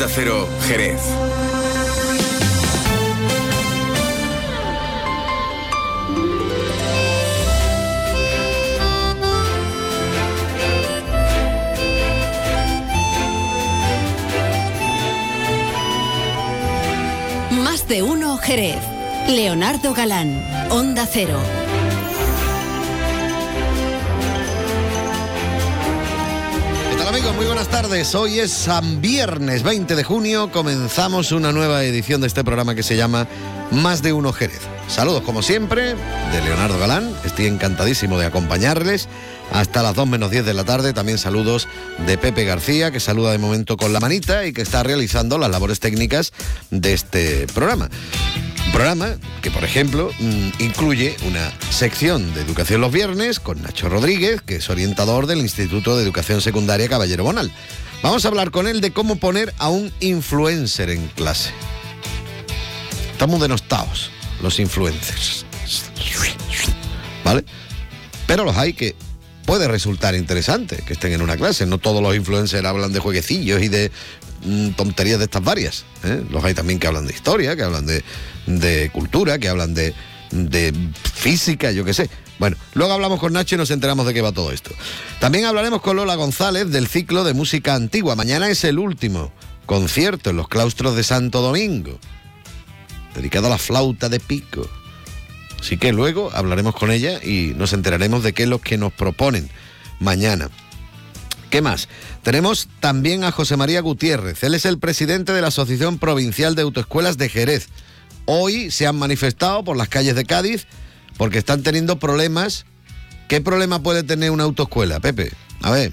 Onda Cero, Jerez. Más de uno Jerez. Leonardo Galán, Onda Cero. ¿Qué tal, amigos? Muy buenas tardes. Hoy es San Viernes 20 de junio. Comenzamos una nueva edición de este programa que se llama Más de uno Jerez. Saludos como siempre de Leonardo Galán. Estoy encantadísimo de acompañarles hasta las 2 menos 10 de la tarde. También saludos de Pepe García, que saluda de momento con la manita y que está realizando las labores técnicas de este programa. Un programa que, por ejemplo, incluye una sección de educación los viernes con Nacho Rodríguez, que es orientador del Instituto de Educación Secundaria Caballero Bonal. Vamos a hablar con él de cómo poner a un influencer en clase. Estamos denostados, los influencers. ¿Vale? Pero los hay que puede resultar interesante que estén en una clase. No todos los influencers hablan de jueguecillos y de tonterías de estas varias, ¿eh? Los hay también que hablan de historia, que hablan de cultura, que hablan de física, yo qué sé. Bueno, luego hablamos con Nacho y nos enteramos de qué va todo esto. También hablaremos con Lola González del ciclo de música antigua. Mañana es el último concierto en los claustros de Santo Domingo, dedicado a la flauta de pico. Así que luego hablaremos con ella y nos enteraremos de qué es lo que nos proponen mañana. ¿Qué más? Tenemos también a José María Gutiérrez. Él es el presidente de la Asociación Provincial de Autoescuelas de Jerez. Hoy se han manifestado por las calles de Cádiz porque están teniendo problemas. ¿Qué problema puede tener una autoescuela, Pepe? A ver,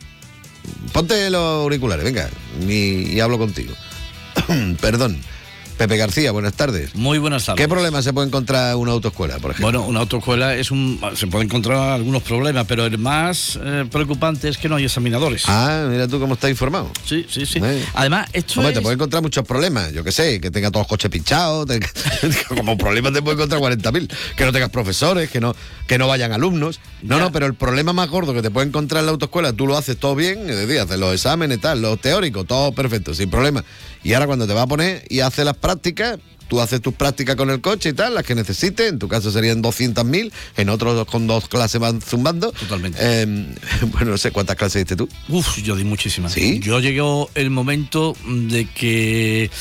ponte los auriculares, venga, y hablo contigo. Perdón. Pepe García, buenas tardes. Muy buenas tardes. ¿Qué problema se puede encontrar una autoescuela, por ejemplo? Bueno, una autoescuela se puede encontrar algunos problemas, pero el más preocupante es que no hay examinadores. Ah, mira tú cómo estás informado. Sí. Además, esto te puede encontrar muchos problemas, yo qué sé, que tenga todos los coches pinchados, como problemas te puede encontrar 40.000, que no tengas profesores, que no vayan alumnos. No, pero el problema más gordo que te puede encontrar en la autoescuela, tú lo haces todo bien, es decir, haces los exámenes y tal, los teóricos, todo perfecto, sin problema. Y ahora cuando te vas a poner y haces las prácticas, tú haces tus prácticas con el coche y tal, las que necesites, en tu caso serían 200.000, en otros con 2 clases van zumbando. Totalmente. Bueno, no sé, ¿cuántas clases diste tú? Yo di muchísimas. ¿Sí? Yo llegó el momento de que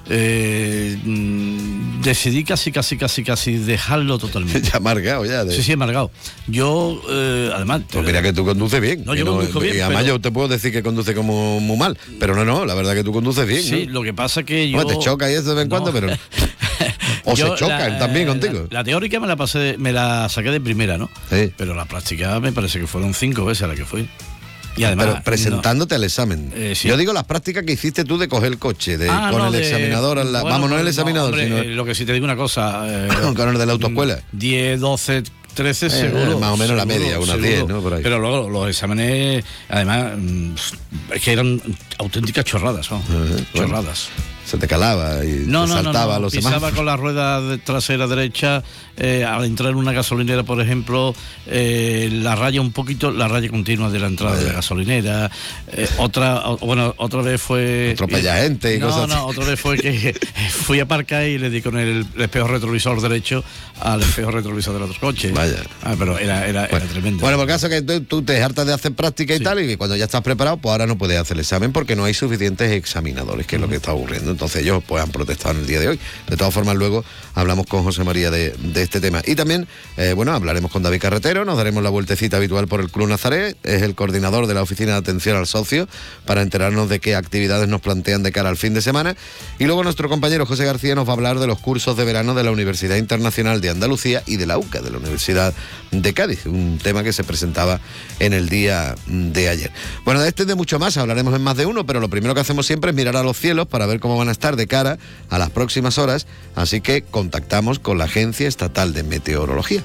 decidí casi dejarlo totalmente. Ya amargado ya. Sí, amargado. Yo, además... Pues mira que tú conduces bien. No, yo conduzco bien. Y además yo te puedo decir que conduce como muy mal, pero no, la verdad que tú conduces bien. Sí, ¿no? Lo que pasa que yo... Bueno, te choca y eso de vez en cuando, pero... O se chocan también contigo. La teórica me la saqué de primera, ¿no? Sí. Pero la práctica me parece que fueron 5 veces a la que fui. Y además, pero presentándote al examen. Sí. Yo digo las prácticas que hiciste tú de coger el coche, con el examinador. Vamos, no el examinador, hombre, sino... lo que sí te digo una cosa... con el de la autoescuela. 10, 12... 13 seguro. Más o menos la media, unas 10, ¿no? Por ahí. Pero luego los exámenes, además, es que eran auténticas chorradas, ¿no? Chorradas. Se te calaba y te saltaba los pisaba semáforos. con la rueda trasera derecha, al entrar en una gasolinera, por ejemplo, la raya continua de la entrada de la gasolinera. Otra vez fue... Atropella gente y cosas así. Otra vez fue que fui a aparcar y le di con el espejo retrovisor derecho al espejo retrovisor del otro coche. Vaya. Pero era tremendo. Bueno, por caso que tú te hartas de hacer práctica y tal, y que cuando ya estás preparado, pues ahora no puedes hacer el examen porque no hay suficientes examinadores, que es lo que está ocurriendo. Entonces ellos pues han protestado en el día de hoy. De todas formas, luego hablamos con José María de este tema. Y también, hablaremos con David Carretero, nos daremos la vueltecita habitual por el Club Nazaret, es el coordinador de la Oficina de Atención al Socio, para enterarnos de qué actividades nos plantean de cara al fin de semana. Y luego nuestro compañero José García nos va a hablar de los cursos de verano de la Universidad Internacional de Andalucía y de la UCA, de la Universidad de Cádiz, un tema que se presentaba en el día de ayer. Bueno, de este y de mucho más hablaremos en Más de Uno, pero lo primero que hacemos siempre es mirar a los cielos para ver cómo van a estar de cara a las próximas horas, así que contactamos con la Agencia Estatal de Meteorología.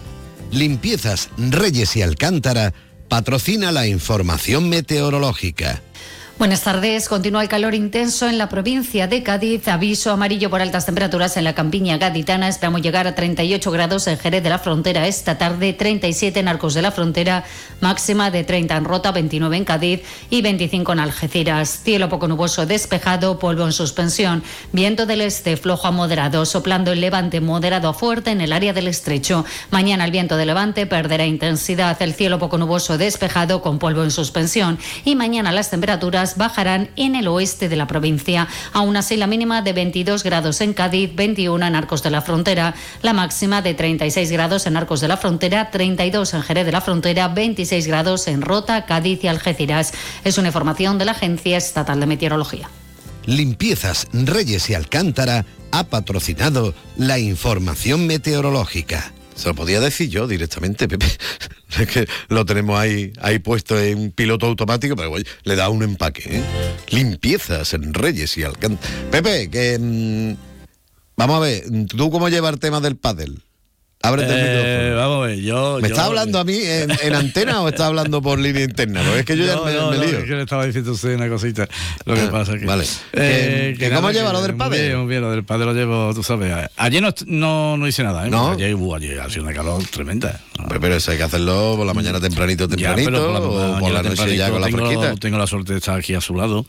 Limpiezas Reyes y Alcántara patrocina la información meteorológica. Buenas tardes. Continúa el calor intenso en la provincia de Cádiz. Aviso amarillo por altas temperaturas en la campiña gaditana. Esperamos llegar a 38 grados en Jerez de la Frontera esta tarde, 37 en Arcos de la Frontera, máxima de 30 en Rota, 29 en Cádiz y 25 en Algeciras. Cielo poco nuboso despejado, polvo en suspensión. Viento del este flojo a moderado, soplando el levante moderado a fuerte en el área del estrecho. Mañana el viento de levante perderá intensidad. El cielo poco nuboso despejado con polvo en suspensión. Y mañana las temperaturas bajarán en el oeste de la provincia. Aún así, la mínima de 22 grados en Cádiz, 21 en Arcos de la Frontera, la máxima de 36 grados en Arcos de la Frontera, 32 en Jerez de la Frontera, 26 grados en Rota, Cádiz y Algeciras. Es una información de la Agencia Estatal de Meteorología. Limpiezas Reyes y Alcántara ha patrocinado la información meteorológica. Se lo podía decir yo directamente, Pepe. Es que lo tenemos ahí puesto en piloto automático, pero oye, le da un empaque, ¿eh? Limpiezas en Reyes y Alcántara. Pepe, que vamos a ver, ¿tú cómo llevas el tema del pádel? Ábrete el micrófono. Vamos a ver, ¿Me estás hablando a mí en antena o estás hablando por línea interna? Porque es que yo ya me lío. Es que le estaba diciendo usted una cosita. Lo que pasa es que... Vale. ¿Cómo lleva lo del pádel? Muy bien, lo del pádel lo llevo, tú sabes. Ayer no hice nada, ¿eh? ¿No? Ayer ha sido una calor tremenda. Pero eso hay que hacerlo por la mañana tempranito, Ya, o por la noche ya con la fresquita. Tengo la suerte de estar aquí a su lado.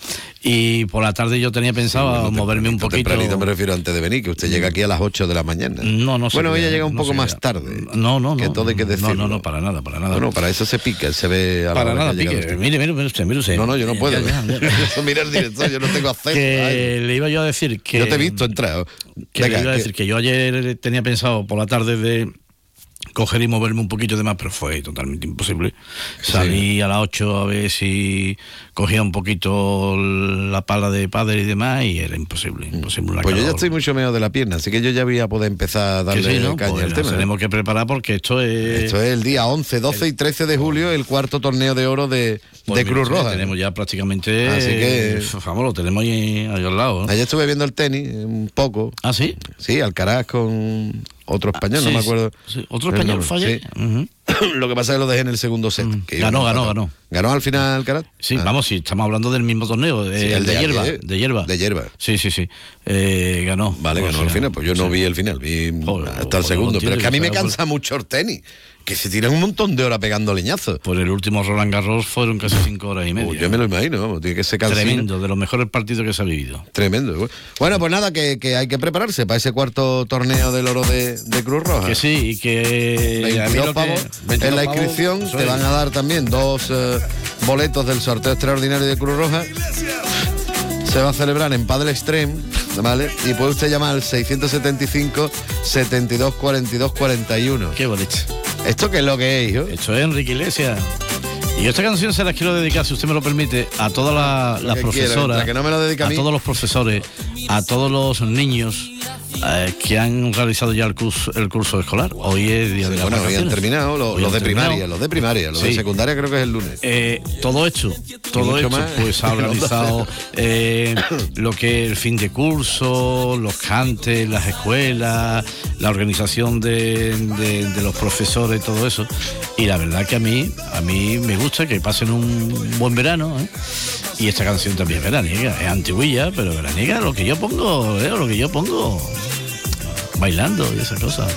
Y por la tarde yo tenía pensado moverme un poquito. Tempranito me refiero antes de venir, que usted llega aquí a las 8 de la mañana. No sé. Bueno, ella llega un poco más tarde. No. Que todo hay que decirlo. No, para nada. Bueno, para eso se pica, se ve a la Para hora nada que llega pique. usted. Mire usted. No, yo no puedo. Mira el director, yo no tengo acceso. Le iba yo a decir que... Yo te he visto entrar. Le iba a decir que yo ayer tenía pensado por la tarde de coger y moverme un poquito de más, pero fue totalmente imposible. Salí a las 8 a ver si cogía un poquito la pala de pádel y demás, y era imposible. Pues yo ya estoy mucho mejor de la pierna, así que yo ya voy a poder empezar a darle caña al tema. Tenemos que preparar porque esto es el día 11, 12 y 13 de julio, el cuarto torneo de oro de Cruz Roja. Tenemos ya prácticamente... Así que... Vamos, lo tenemos ahí al lado, ¿no? Ayer estuve viendo el tenis un poco. ¿Ah, sí? Sí, Alcaraz con otro español, no me acuerdo. Sí. ¿Otro español fallé? Sí. Uh-huh. Lo que pasa es que lo dejé en el segundo set. Ganó. ¿Ganó al final Alcaraz? Sí, vamos, estamos hablando del mismo torneo, el de hierba. De hierba. Sí. Ganó. Vale, ganó al final, pues yo no vi el final, vi hasta el segundo. Pero es que a mí me cansa mucho el tenis, que se tiran un montón de horas pegando leñazos. Por el último Roland Garros fueron casi 5 horas y media. Yo me lo imagino, vamos, tiene que ser cansino. Tremendo, de los mejores partidos que se ha vivido. Tremendo. Bueno, pues nada, que hay que prepararse para ese cuarto torneo del oro de Cruz Roja. Que sí, y que... 22 pavos en la inscripción, te van a dar también 2 boletos del sorteo extraordinario de Cruz Roja. Se va a celebrar en Padel Extreme, ¿vale? Y puede usted llamar al 675 72 42 41. Qué bonito. ¿Esto qué es lo que es, hijo? Esto es Enrique Iglesias. Y esta canción se la quiero dedicar, si usted me lo permite, a todas las profesoras, la que no me lo dedica a mí. todos los profesores, a todos los niños que han realizado ya el curso escolar. Hoy es día de la vacaciones. Hoy han terminado los de primaria, los de secundaria creo que es el lunes. Todo hecho, pues ha organizado lo que es el fin de curso, los cantes, las escuelas, la organización de los profesores, todo eso. Y la verdad que a mí me gusta que pasen un buen verano, ¿eh? Y esta canción también es veraniega, es antiguilla, pero veraniega, lo que yo pongo bailando y esas cosas.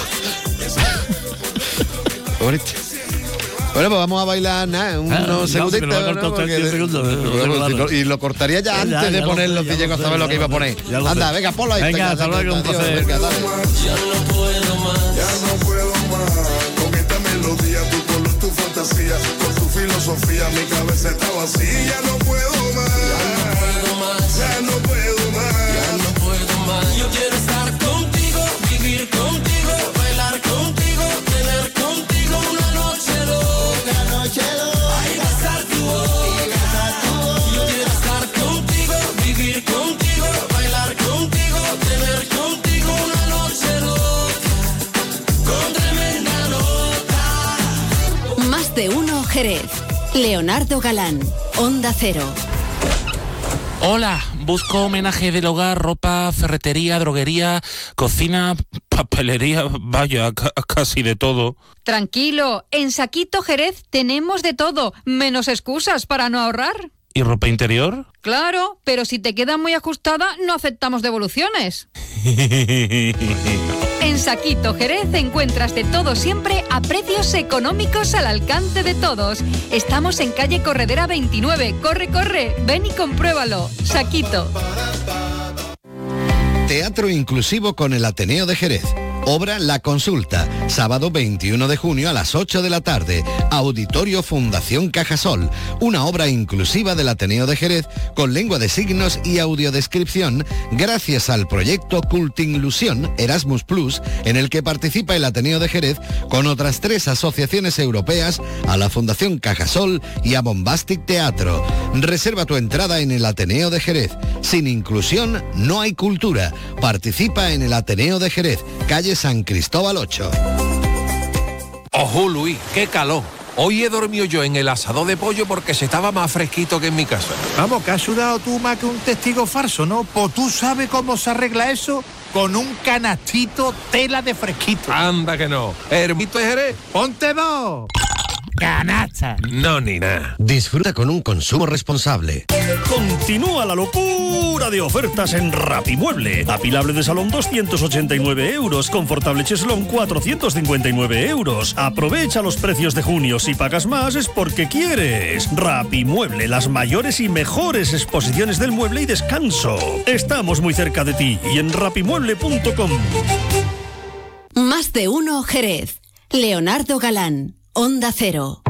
Bonito. Bueno, pues vamos a bailar unos segunditos. Y lo cortaría ya antes de ponerlo, si llego a saber lo que iba a poner. Anda, venga, ponlo ahí. Venga, hasta luego, un placer. Ya no puedo más. Con esta melodía, tu color, tu fantasía, con tu filosofía, mi cabeza está vacía. Ya no puedo más. Ya no puedo más. Yo quiero estar contigo, vivir contigo, bailar contigo, tener contigo una noche loca. Ay, besar tu boca. Yo quiero estar contigo, vivir contigo, bailar contigo, tener contigo una noche loca. Con tremenda nota. Más de uno Jerez. Leonardo Galán, Onda Cero. Hola, busco homenaje del hogar, ropa, ferretería, droguería, cocina, papelería, vaya, casi de todo. Tranquilo, en Saquito Jerez tenemos de todo, menos excusas para no ahorrar. ¿Y ropa interior? Claro, pero si te queda muy ajustada, no aceptamos devoluciones. En Saquito Jerez encuentras de todo siempre a precios económicos al alcance de todos. Estamos en calle Corredera 29. Corre, corre, ven y compruébalo. Saquito. Teatro inclusivo con el Ateneo de Jerez. Obra La Consulta, sábado 21 de junio a las 8 de la tarde. Auditorio Fundación Cajasol, una obra inclusiva del Ateneo de Jerez con lengua de signos y audiodescripción gracias al proyecto Cultinclusión Erasmus Plus, en el que participa el Ateneo de Jerez con otras 3 asociaciones europeas, a la Fundación Cajasol y a Bombastic Teatro. Reserva tu entrada en el Ateneo de Jerez. Sin inclusión no hay cultura. Participa en el Ateneo de Jerez, calle San Cristóbal 8. Ojo, Luis, qué calor. Hoy he dormido yo en el asador de pollo porque se estaba más fresquito que en mi casa. Vamos, que has sudado tú más que un testigo falso, ¿no? Pues tú sabes cómo se arregla eso con un canastito tela de fresquito. Anda que no. Hermito de Jerez. ¡Ponte 2! ¡Canasta! No, ni nada. Disfruta con un consumo responsable. Continúa la locura de ofertas en Rapimueble. Apilable de salón 289 euros, confortable cheslón 459 euros. Aprovecha los precios de junio. Si pagas más es porque quieres. Rapimueble, las mayores y mejores exposiciones del mueble y descanso. Estamos muy cerca de ti y en rapimueble.com. Más de uno Jerez. Leonardo Galán. Onda Cero.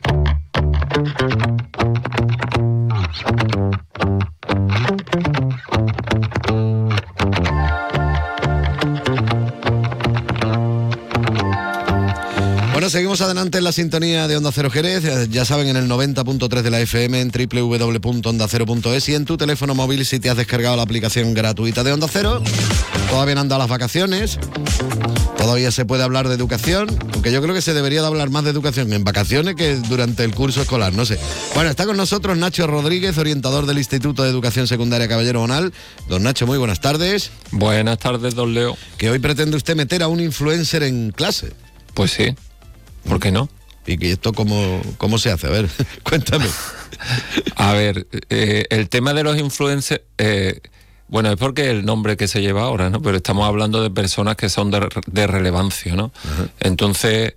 Bueno, seguimos adelante en la sintonía de Onda Cero Jerez, ya saben, en el 90.3 de la FM, en www.ondacero.es y en tu teléfono móvil si te has descargado la aplicación gratuita de Onda Cero. Todavía no han dado las vacaciones, todavía se puede hablar de educación, aunque yo creo que se debería de hablar más de educación en vacaciones que durante el curso escolar, no sé. Bueno, está con nosotros Nacho Rodríguez, orientador del Instituto de Educación Secundaria Caballero Bonal. Don Nacho, muy buenas tardes. Buenas tardes, don Leo. Que hoy pretende usted meter a un influencer en clase. Pues sí, ¿por qué no? ¿Y que esto cómo se hace? A ver, cuéntame. A ver, el tema de los influencers... bueno, es porque el nombre que se lleva ahora, ¿no? Pero estamos hablando de personas que son de relevancia, ¿no? Uh-huh. Entonces,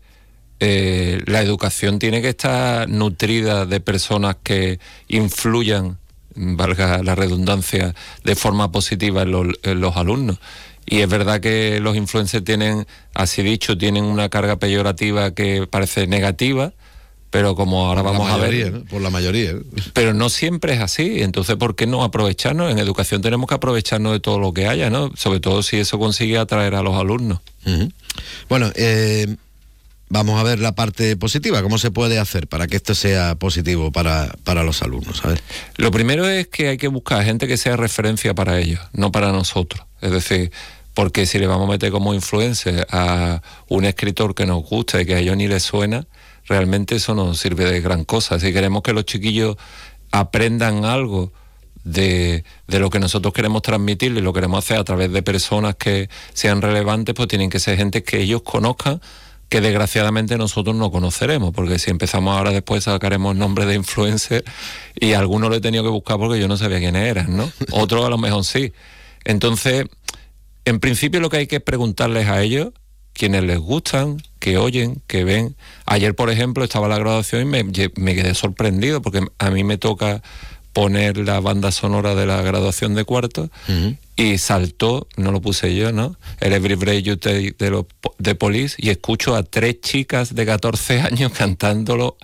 la educación tiene que estar nutrida de personas que influyan, valga la redundancia, de forma positiva en los alumnos. Y es verdad que los influencers tienen, así dicho, tienen una carga peyorativa que parece negativa, pero como ahora vamos a ver... ¿no? Por la mayoría. Pero no siempre es así, entonces ¿por qué no aprovecharnos? En educación tenemos que aprovecharnos de todo lo que haya, ¿no? Sobre todo si eso consigue atraer a los alumnos. Uh-huh. Bueno, vamos a ver la parte positiva, ¿cómo se puede hacer para que esto sea positivo para los alumnos? A ver. Lo primero es que hay que buscar gente que sea referencia para ellos, no para nosotros. Es decir, porque si le vamos a meter como influencer a un escritor que nos gusta y que a ellos ni les suena, realmente eso no sirve de gran cosa. Si queremos que los chiquillos aprendan algo de lo que nosotros queremos transmitirles, lo queremos hacer a través de personas que sean relevantes, pues tienen que ser gente que ellos conozcan, que desgraciadamente nosotros no conoceremos, porque si empezamos ahora después sacaremos nombres de influencer y a algunos lo he tenido que buscar porque yo no sabía quiénes eran, ¿no? Otros a lo mejor sí. Entonces, en principio lo que hay que preguntarles a ellos, quienes les gustan, que oyen, que ven. Ayer, por ejemplo, estaba la graduación y me quedé sorprendido porque a mí me toca poner la banda sonora de la graduación de cuarto. Uh-huh. Y saltó, no lo puse yo, ¿no? El Every Breath You Take de Police, y escucho a 3 chicas de 14 años cantándolo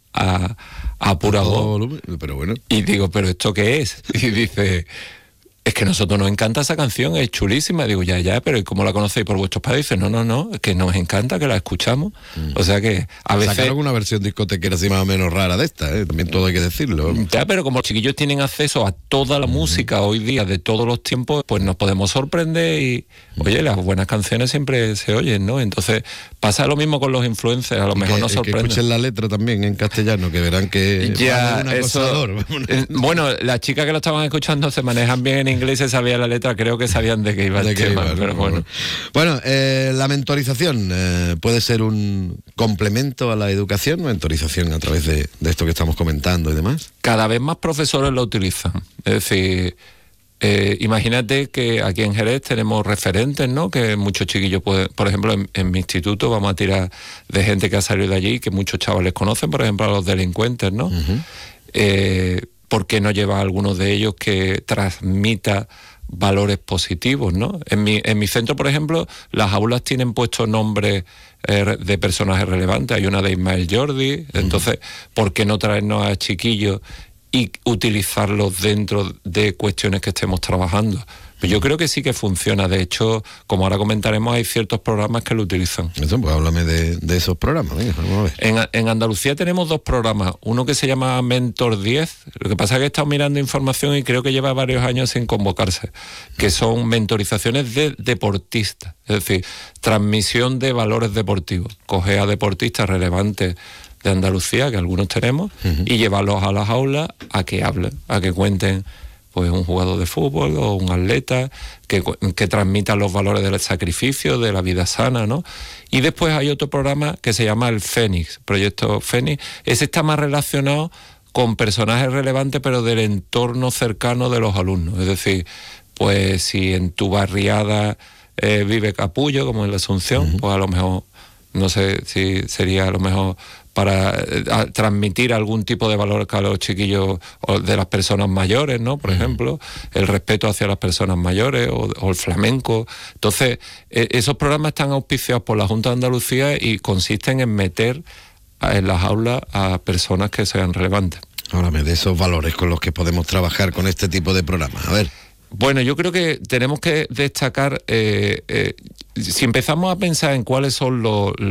a pura voz. Pero bueno. Y digo, ¿pero esto qué es? Y dice... Es que a nosotros nos encanta esa canción, es chulísima. Digo, ya, pero ¿y cómo la conocéis por vuestros padres? Dice, no, es que nos encanta que la escuchamos. O sea que a veces... Sacaron una versión discotequera así más o menos rara de esta, también todo hay que decirlo. Ya, pero como los chiquillos tienen acceso a toda la música hoy día de todos los tiempos, pues nos podemos sorprender y, oye, las buenas canciones siempre se oyen, ¿no? Entonces pasa lo mismo con los influencers, a lo mejor nos sorprende. Que escuchen la letra también en castellano, que verán que ya, eso... Bueno, las chicas que lo estaban escuchando se manejan bien en inglés se sabía la letra, creo que sabían de qué iba el tema, pero bueno. Bueno, la mentorización puede ser un complemento a la educación, mentorización a través de esto que estamos comentando y demás. Cada vez más profesores lo utilizan. Es decir, imagínate que aquí en Jerez tenemos referentes, ¿no? Que muchos chiquillos pueden, por ejemplo, en mi instituto vamos a tirar de gente que ha salido de allí, que muchos chavales conocen, por ejemplo, a los delincuentes, ¿no? ¿Por qué no lleva a algunos de ellos que transmita valores positivos, ¿no? En mi centro, por ejemplo, las aulas tienen puestos nombres de personajes relevantes. Hay una de Ismael Jordi. Entonces, ¿por qué no traernos a chiquillos y utilizarlos dentro de cuestiones que estemos trabajando? Pues yo creo que sí que funciona. De hecho, como ahora comentaremos, hay ciertos programas que lo utilizan. Eso, pues háblame de esos programas. Venga, vamos a ver. En Andalucía tenemos 2 programas. Uno que se llama Mentor 10. Lo que pasa es que he estado mirando información y creo que lleva varios años sin convocarse. Que son mentorizaciones de deportistas. Es decir, transmisión de valores deportivos. Coge a deportistas relevantes de Andalucía, que algunos tenemos, y llevarlos a las aulas a que hablen, a que cuenten pues un jugador de fútbol o un atleta que transmita los valores del sacrificio, de la vida sana, ¿no? Y después hay otro programa que se llama el Fénix, Proyecto Fénix. Ese está más relacionado con personajes relevantes, pero del entorno cercano de los alumnos. Es decir, pues si en tu barriada vive capullo, como en la Asunción, pues a lo mejor, no sé si sería a lo mejor para transmitir algún tipo de valor a los chiquillos o de las personas mayores, ¿no? Por ejemplo, el respeto hacia las personas mayores o el flamenco. Entonces, esos programas están auspiciados por la Junta de Andalucía y consisten en meter en las aulas a personas que sean relevantes. Háblame de esos valores con los que podemos trabajar con este tipo de programas. A ver. Bueno, yo creo que tenemos que destacar, si empezamos a pensar en cuáles son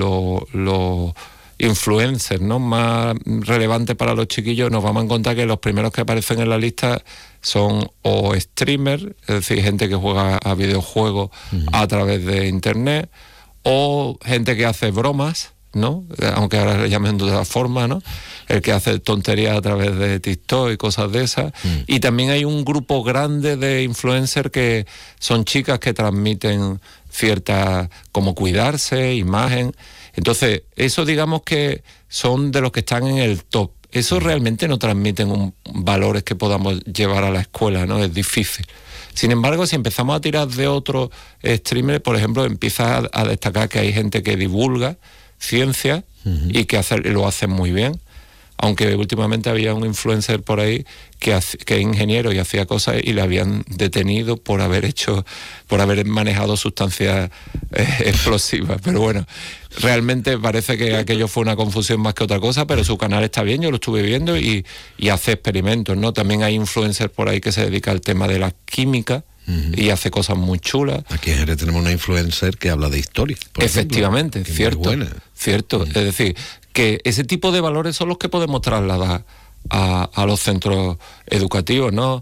los influencers, ¿no?, más relevantes para los chiquillos, nos vamos a encontrar que los primeros que aparecen en la lista son o streamers, es decir, gente que juega a videojuegos a través de internet, o gente que hace bromas, ¿no?, aunque ahora le llamen de otra forma, ¿no?, el que hace tonterías a través de TikTok y cosas de esas. Y también hay un grupo grande de influencers que son chicas que transmiten cierta, como cuidarse, imagen. Entonces, eso digamos que son de los que están en el top. Eso realmente no transmiten valores que podamos llevar a la escuela, ¿no? Es difícil. Sin embargo, si empezamos a tirar de otros streamers, por ejemplo, empieza a destacar que hay gente que divulga ciencia y que lo hacen muy bien. Aunque últimamente había un influencer por ahí que es ingeniero y hacía cosas y le habían detenido por haber manejado sustancias explosivas. Pero bueno, realmente parece que aquello fue una confusión más que otra cosa, pero su canal está bien, yo lo estuve viendo y hace experimentos, ¿no? También hay influencers por ahí que se dedica al tema de la química y hace cosas muy chulas. Aquí en Jerez tenemos una influencer que habla de historia. Efectivamente, cierto. Cierto, es decir, que ese tipo de valores son los que podemos trasladar a los centros educativos, ¿no?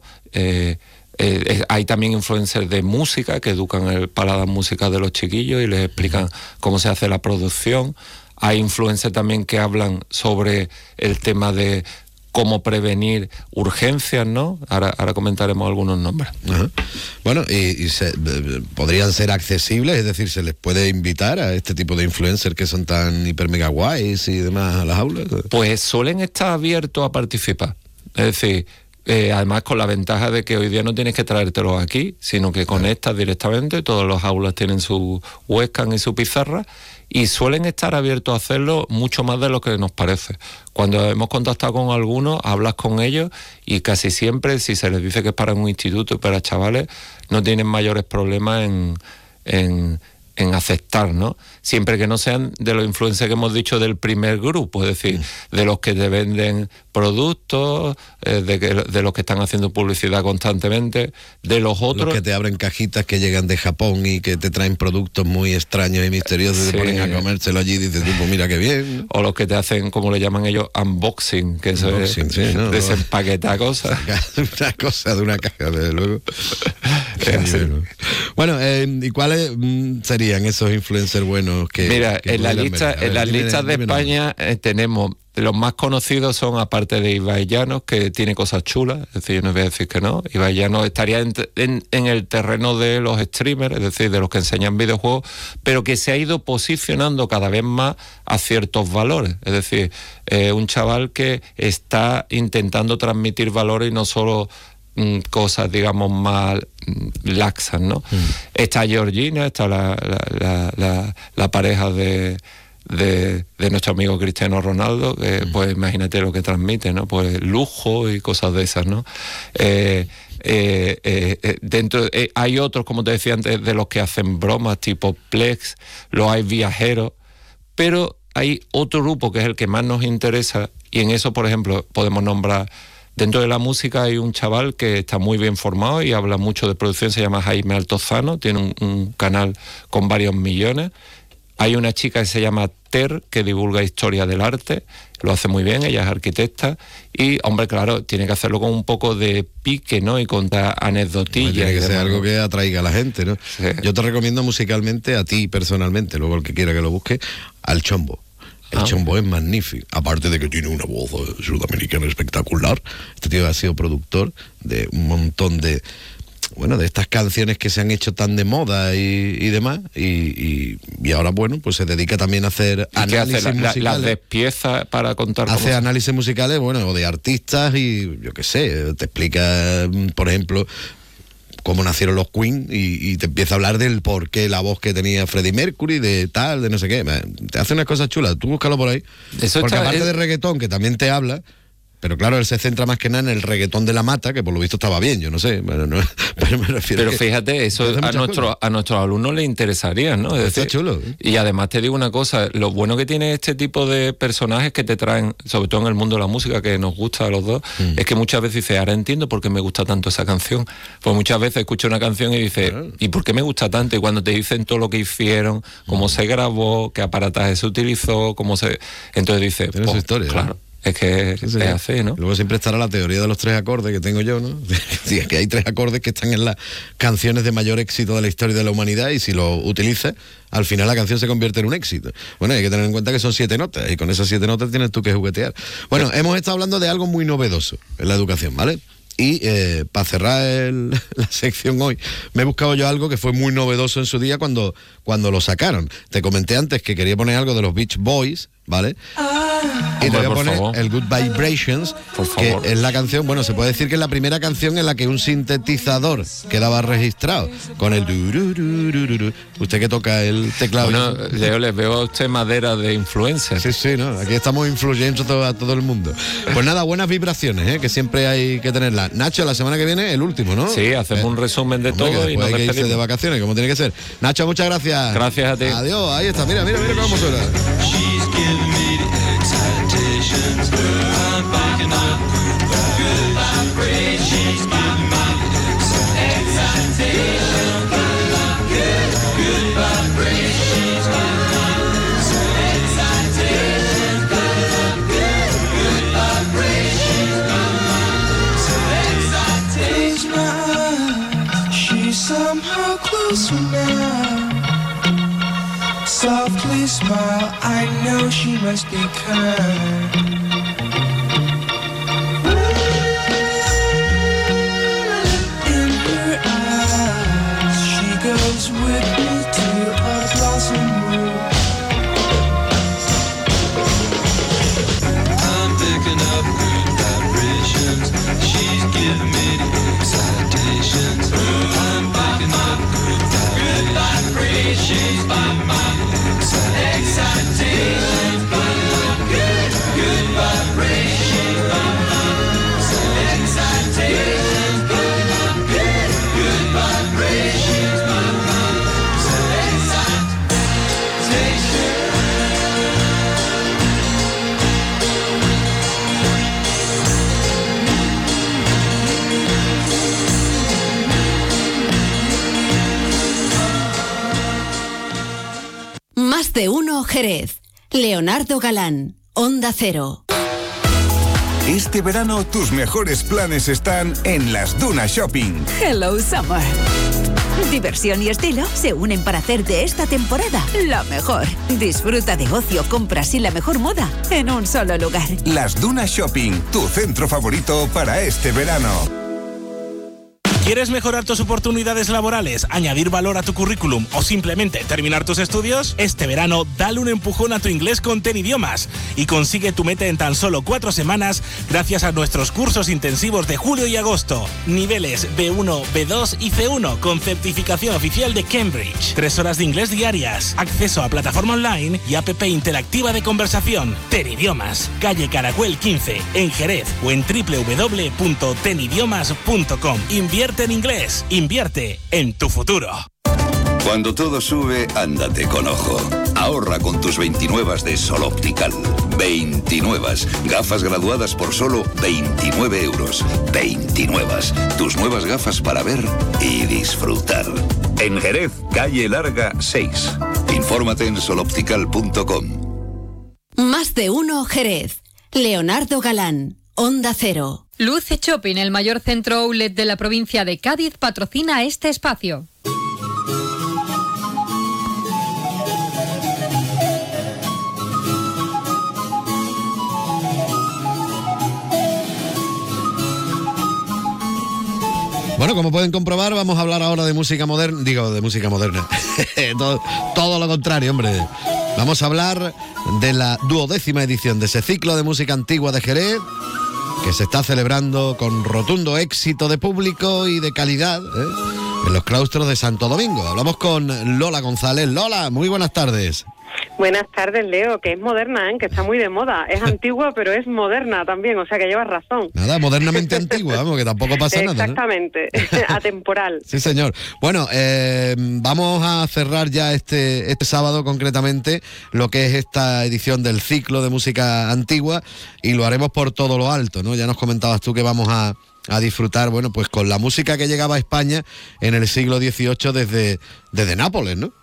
Hay también influencers de música que educan el paladar musical de los chiquillos y les explican cómo se hace la producción. Hay influencers también que hablan sobre el tema de cómo prevenir urgencias, ¿no? Ahora comentaremos algunos nombres. Ajá. Bueno, y podrían ser accesibles, es decir, se les puede invitar a este tipo de influencers que son tan hiper mega guays y demás a las aulas. Pues suelen estar abiertos a participar. Es decir, además con la ventaja de que hoy día no tienes que traértelos aquí, sino que conectas directamente, todas las aulas tienen su webcam y su pizarra, y suelen estar abiertos a hacerlo mucho más de lo que nos parece. Cuando hemos contactado con algunos, hablas con ellos y casi siempre, si se les dice que es para un instituto y para chavales, no tienen mayores problemas en aceptar, ¿no? Siempre que no sean de los influencers que hemos dicho del primer grupo, es decir, de los que te venden productos, de los que están haciendo publicidad constantemente, de los otros... Los que te abren cajitas que llegan de Japón y que te traen productos muy extraños y misteriosos y te ponen a comérselo allí y dices, pues mira qué bien. O los que te hacen, como le llaman ellos, unboxing, que eso es desempaquetar cosas. Una cosa de una caja, desde luego. Bueno, ¿y cuáles serían envían esos influencers buenos que... Mira, que en las listas de España tenemos... Los más conocidos son, aparte de Ibai Llanos, que tiene cosas chulas, es decir, yo no voy a decir que no. Ibai Llanos estaría en el terreno de los streamers, es decir, de los que enseñan videojuegos, pero que se ha ido posicionando cada vez más a ciertos valores. Es decir, un chaval que está intentando transmitir valores y no solo cosas, digamos, más laxas, ¿no? Está Georgina, está la pareja de nuestro amigo Cristiano Ronaldo, que pues imagínate lo que transmite, ¿no? Pues lujo y cosas de esas, ¿no? Hay otros, como te decía antes, de los que hacen bromas tipo Plex, los hay viajeros, pero hay otro grupo que es el que más nos interesa, y en eso, por ejemplo, podemos nombrar, dentro de la música hay un chaval que está muy bien formado y habla mucho de producción, se llama Jaime Altozano, tiene un canal con varios millones. Hay una chica que se llama Ter, que divulga historia del arte, lo hace muy bien, ella es arquitecta, y, hombre, claro, tiene que hacerlo con un poco de pique, ¿no? Y contar anecdotillas. Tiene que ser demás, algo ¿no? que atraiga a la gente, ¿no? Sí. Yo te recomiendo musicalmente, a ti personalmente, luego el que quiera que lo busque, al Chombo. El Chombo es magnífico, aparte de que tiene una voz sudamericana espectacular. Este tío ha sido productor de un montón de estas canciones que se han hecho tan de moda y demás, y ahora, bueno, pues se dedica también a hacer análisis musicales. Las despieza para contar. Hace análisis musicales, bueno, de artistas y yo qué sé, te explica, por ejemplo, cómo nacieron los Queen y te empieza a hablar del por qué la voz que tenía Freddie Mercury, de tal, de no sé qué. Te hace unas cosas chulas, tú búscalo por ahí. Porque aparte de reggaetón, que también te habla, pero claro, él se centra más que nada en el reggaetón de la mata, que por lo visto estaba bien, yo no sé, pero me refiero. Pero fíjate, eso a nuestros alumnos les interesaría, ¿no? Es decir, está chulo. Y además te digo una cosa, lo bueno que tiene este tipo de personajes que te traen, sobre todo en el mundo de la música, que nos gusta a los dos, es que muchas veces dices, ahora entiendo por qué me gusta tanto esa canción. Pues muchas veces escucho una canción y dices, ¿y por qué me gusta tanto? Y cuando te dicen todo lo que hicieron, cómo se grabó, qué aparataje se utilizó, entonces dices, tiene su historia, claro. ¿no? Es que es así, ¿no? Luego siempre estará la teoría de los 3 acordes que tengo yo, ¿no? Sí, es que hay 3 acordes que están en las canciones de mayor éxito de la historia de la humanidad, y si los utilizas, al final la canción se convierte en un éxito. Bueno, hay que tener en cuenta que son 7 notas, y con esas 7 notas tienes tú que juguetear. Bueno, hemos estado hablando de algo muy novedoso en la educación, ¿vale? Y para cerrar la sección hoy, me he buscado yo algo que fue muy novedoso en su día cuando lo sacaron. Te comenté antes que quería poner algo de los Beach Boys, ¿vale? Y te voy a poner el Good Vibrations, que es la canción, bueno, se puede decir que es la primera canción en la que un sintetizador quedaba registrado con el durururururu. Usted que toca el teclado. Bueno, yo les veo a usted madera de influencer. Sí, ¿no? Aquí estamos influyendo a todo el mundo. Pues nada, buenas vibraciones, que siempre hay que tenerlas. Nacho, la semana que viene, el último, ¿no? Sí, hacemos un resumen de todo y nos hay que irse despedimos. de vacaciones, como tiene que ser. Nacho, muchas gracias. Gracias a ti. Adiós, ahí está, mira cómo suena. Somehow closer now. Softly smile, I know she must be kind. In her eyes, she goes with me to a blossom room. I'm picking up good vibrations. She's giving me the excitations. I'm picking up good vibrations. She's giving me the excitations. Good vibrations. Excitations. Good vibrations. Más de uno Jerez. Leonardo Galán, Onda Cero. Este verano tus mejores planes están en Las Dunas Shopping. Hello Summer. Diversión y estilo se unen para hacer de esta temporada la mejor. Disfruta de ocio, compras y la mejor moda en un solo lugar. Las Dunas Shopping, tu centro favorito para este verano. ¿Quieres mejorar tus oportunidades laborales, añadir valor a tu currículum o simplemente terminar tus estudios? Este verano, dale un empujón a tu inglés con TEN Idiomas y consigue tu meta en tan solo 4 semanas gracias a nuestros cursos intensivos de julio y agosto. Niveles B1, B2 y C1 con certificación oficial de Cambridge. 3 horas de inglés diarias, acceso a plataforma online y app interactiva de conversación. TEN Idiomas, calle Caracuel 15, en Jerez o en www.tenidiomas.com. Invierte en inglés, invierte en tu futuro. Cuando todo sube, ándate con ojo. Ahorra con tus 29 de Sol Optical. 29. Gafas graduadas por solo 29 euros. 29. Tus nuevas gafas para ver y disfrutar. En Jerez, calle Larga 6. Infórmate en soloptical.com. Más de uno Jerez. Leonardo Galán, Onda Cero. Luce Shopping, el mayor centro outlet de la provincia de Cádiz, patrocina este espacio. Bueno, como pueden comprobar, vamos a hablar ahora de música moderna. Digo, de música moderna. todo lo contrario, hombre. Vamos a hablar de la 12ª edición de ese ciclo de música antigua de Jerez, que se está celebrando con rotundo éxito de público y de calidad en los claustros de Santo Domingo. Hablamos con Lola González. Lola, muy buenas tardes. Buenas tardes, Leo, que es moderna, que está muy de moda. Es antigua, pero es moderna también, o sea que llevas razón. Nada, modernamente antigua, vamos, que tampoco pasa nada, ¿no? Exactamente, atemporal. Sí, señor. Bueno, vamos a cerrar ya este sábado concretamente lo que es esta edición del ciclo de música antigua y lo haremos por todo lo alto, ¿no? Ya nos comentabas tú que vamos a disfrutar, bueno, pues con la música que llegaba a España en el siglo XVIII desde Nápoles, ¿no?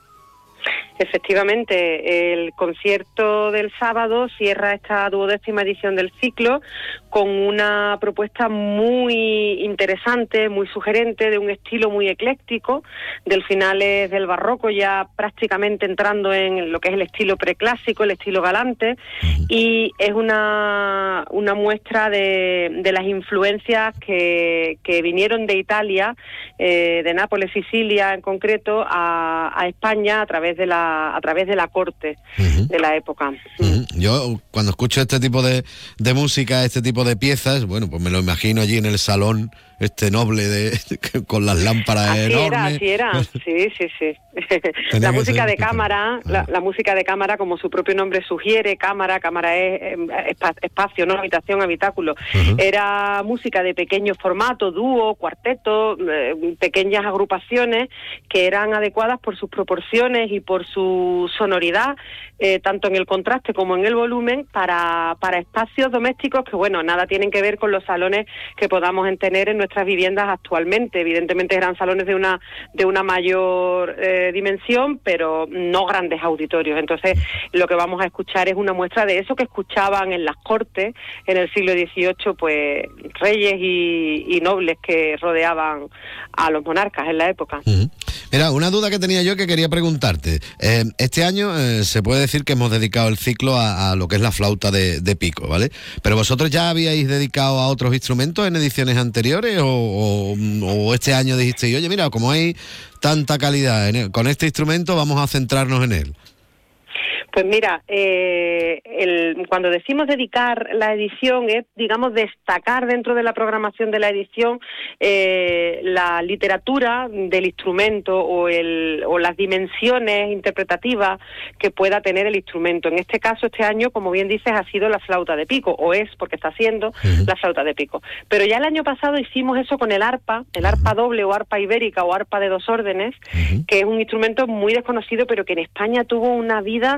Efectivamente, el concierto del sábado cierra esta 12ª edición del ciclo con una propuesta muy interesante, muy sugerente, de un estilo muy ecléctico, del finales del barroco, ya prácticamente entrando en lo que es el estilo preclásico, el estilo galante, y es una muestra de las influencias que vinieron de Italia, de Nápoles, Sicilia en concreto, a España a través de la corte de la época. Yo cuando escucho este tipo de música, este tipo de piezas, bueno, pues me lo imagino allí en el salón noble con las lámparas enormes. Así era, sí. La música de cámara, la música de cámara, como su propio nombre sugiere, cámara es espacio, no habitación, habitáculo. Era música de pequeño formato, dúo, cuarteto, pequeñas agrupaciones que eran adecuadas por sus proporciones y por su sonoridad, tanto en el contraste como en el volumen, para espacios domésticos que, bueno, nada tienen que ver con los salones que podamos tener en nuestras viviendas actualmente. Evidentemente eran salones de una mayor dimensión, pero no grandes auditorios. Entonces, lo que vamos a escuchar es una muestra de eso que escuchaban en las cortes en el siglo XVIII, pues reyes y nobles que rodeaban a los monarcas en la época. Mira, una duda que tenía yo que quería preguntarte. Este año se puede decir que hemos dedicado el ciclo a lo que es la flauta de pico, ¿vale? Pero vosotros ya habíais dedicado a otros instrumentos en ediciones anteriores o este año dijisteis, oye, mira, como hay tanta calidad con este instrumento, vamos a centrarnos en él. Pues mira, cuando decimos dedicar la edición es, digamos, destacar dentro de la programación de la edición la literatura del instrumento o las dimensiones interpretativas que pueda tener el instrumento. En este caso, este año, como bien dices, ha sido la flauta de pico, o es porque está siendo la flauta de pico. Pero ya el año pasado hicimos eso con el arpa doble o arpa ibérica o arpa de 2 órdenes, que es un instrumento muy desconocido, pero que en España tuvo una vida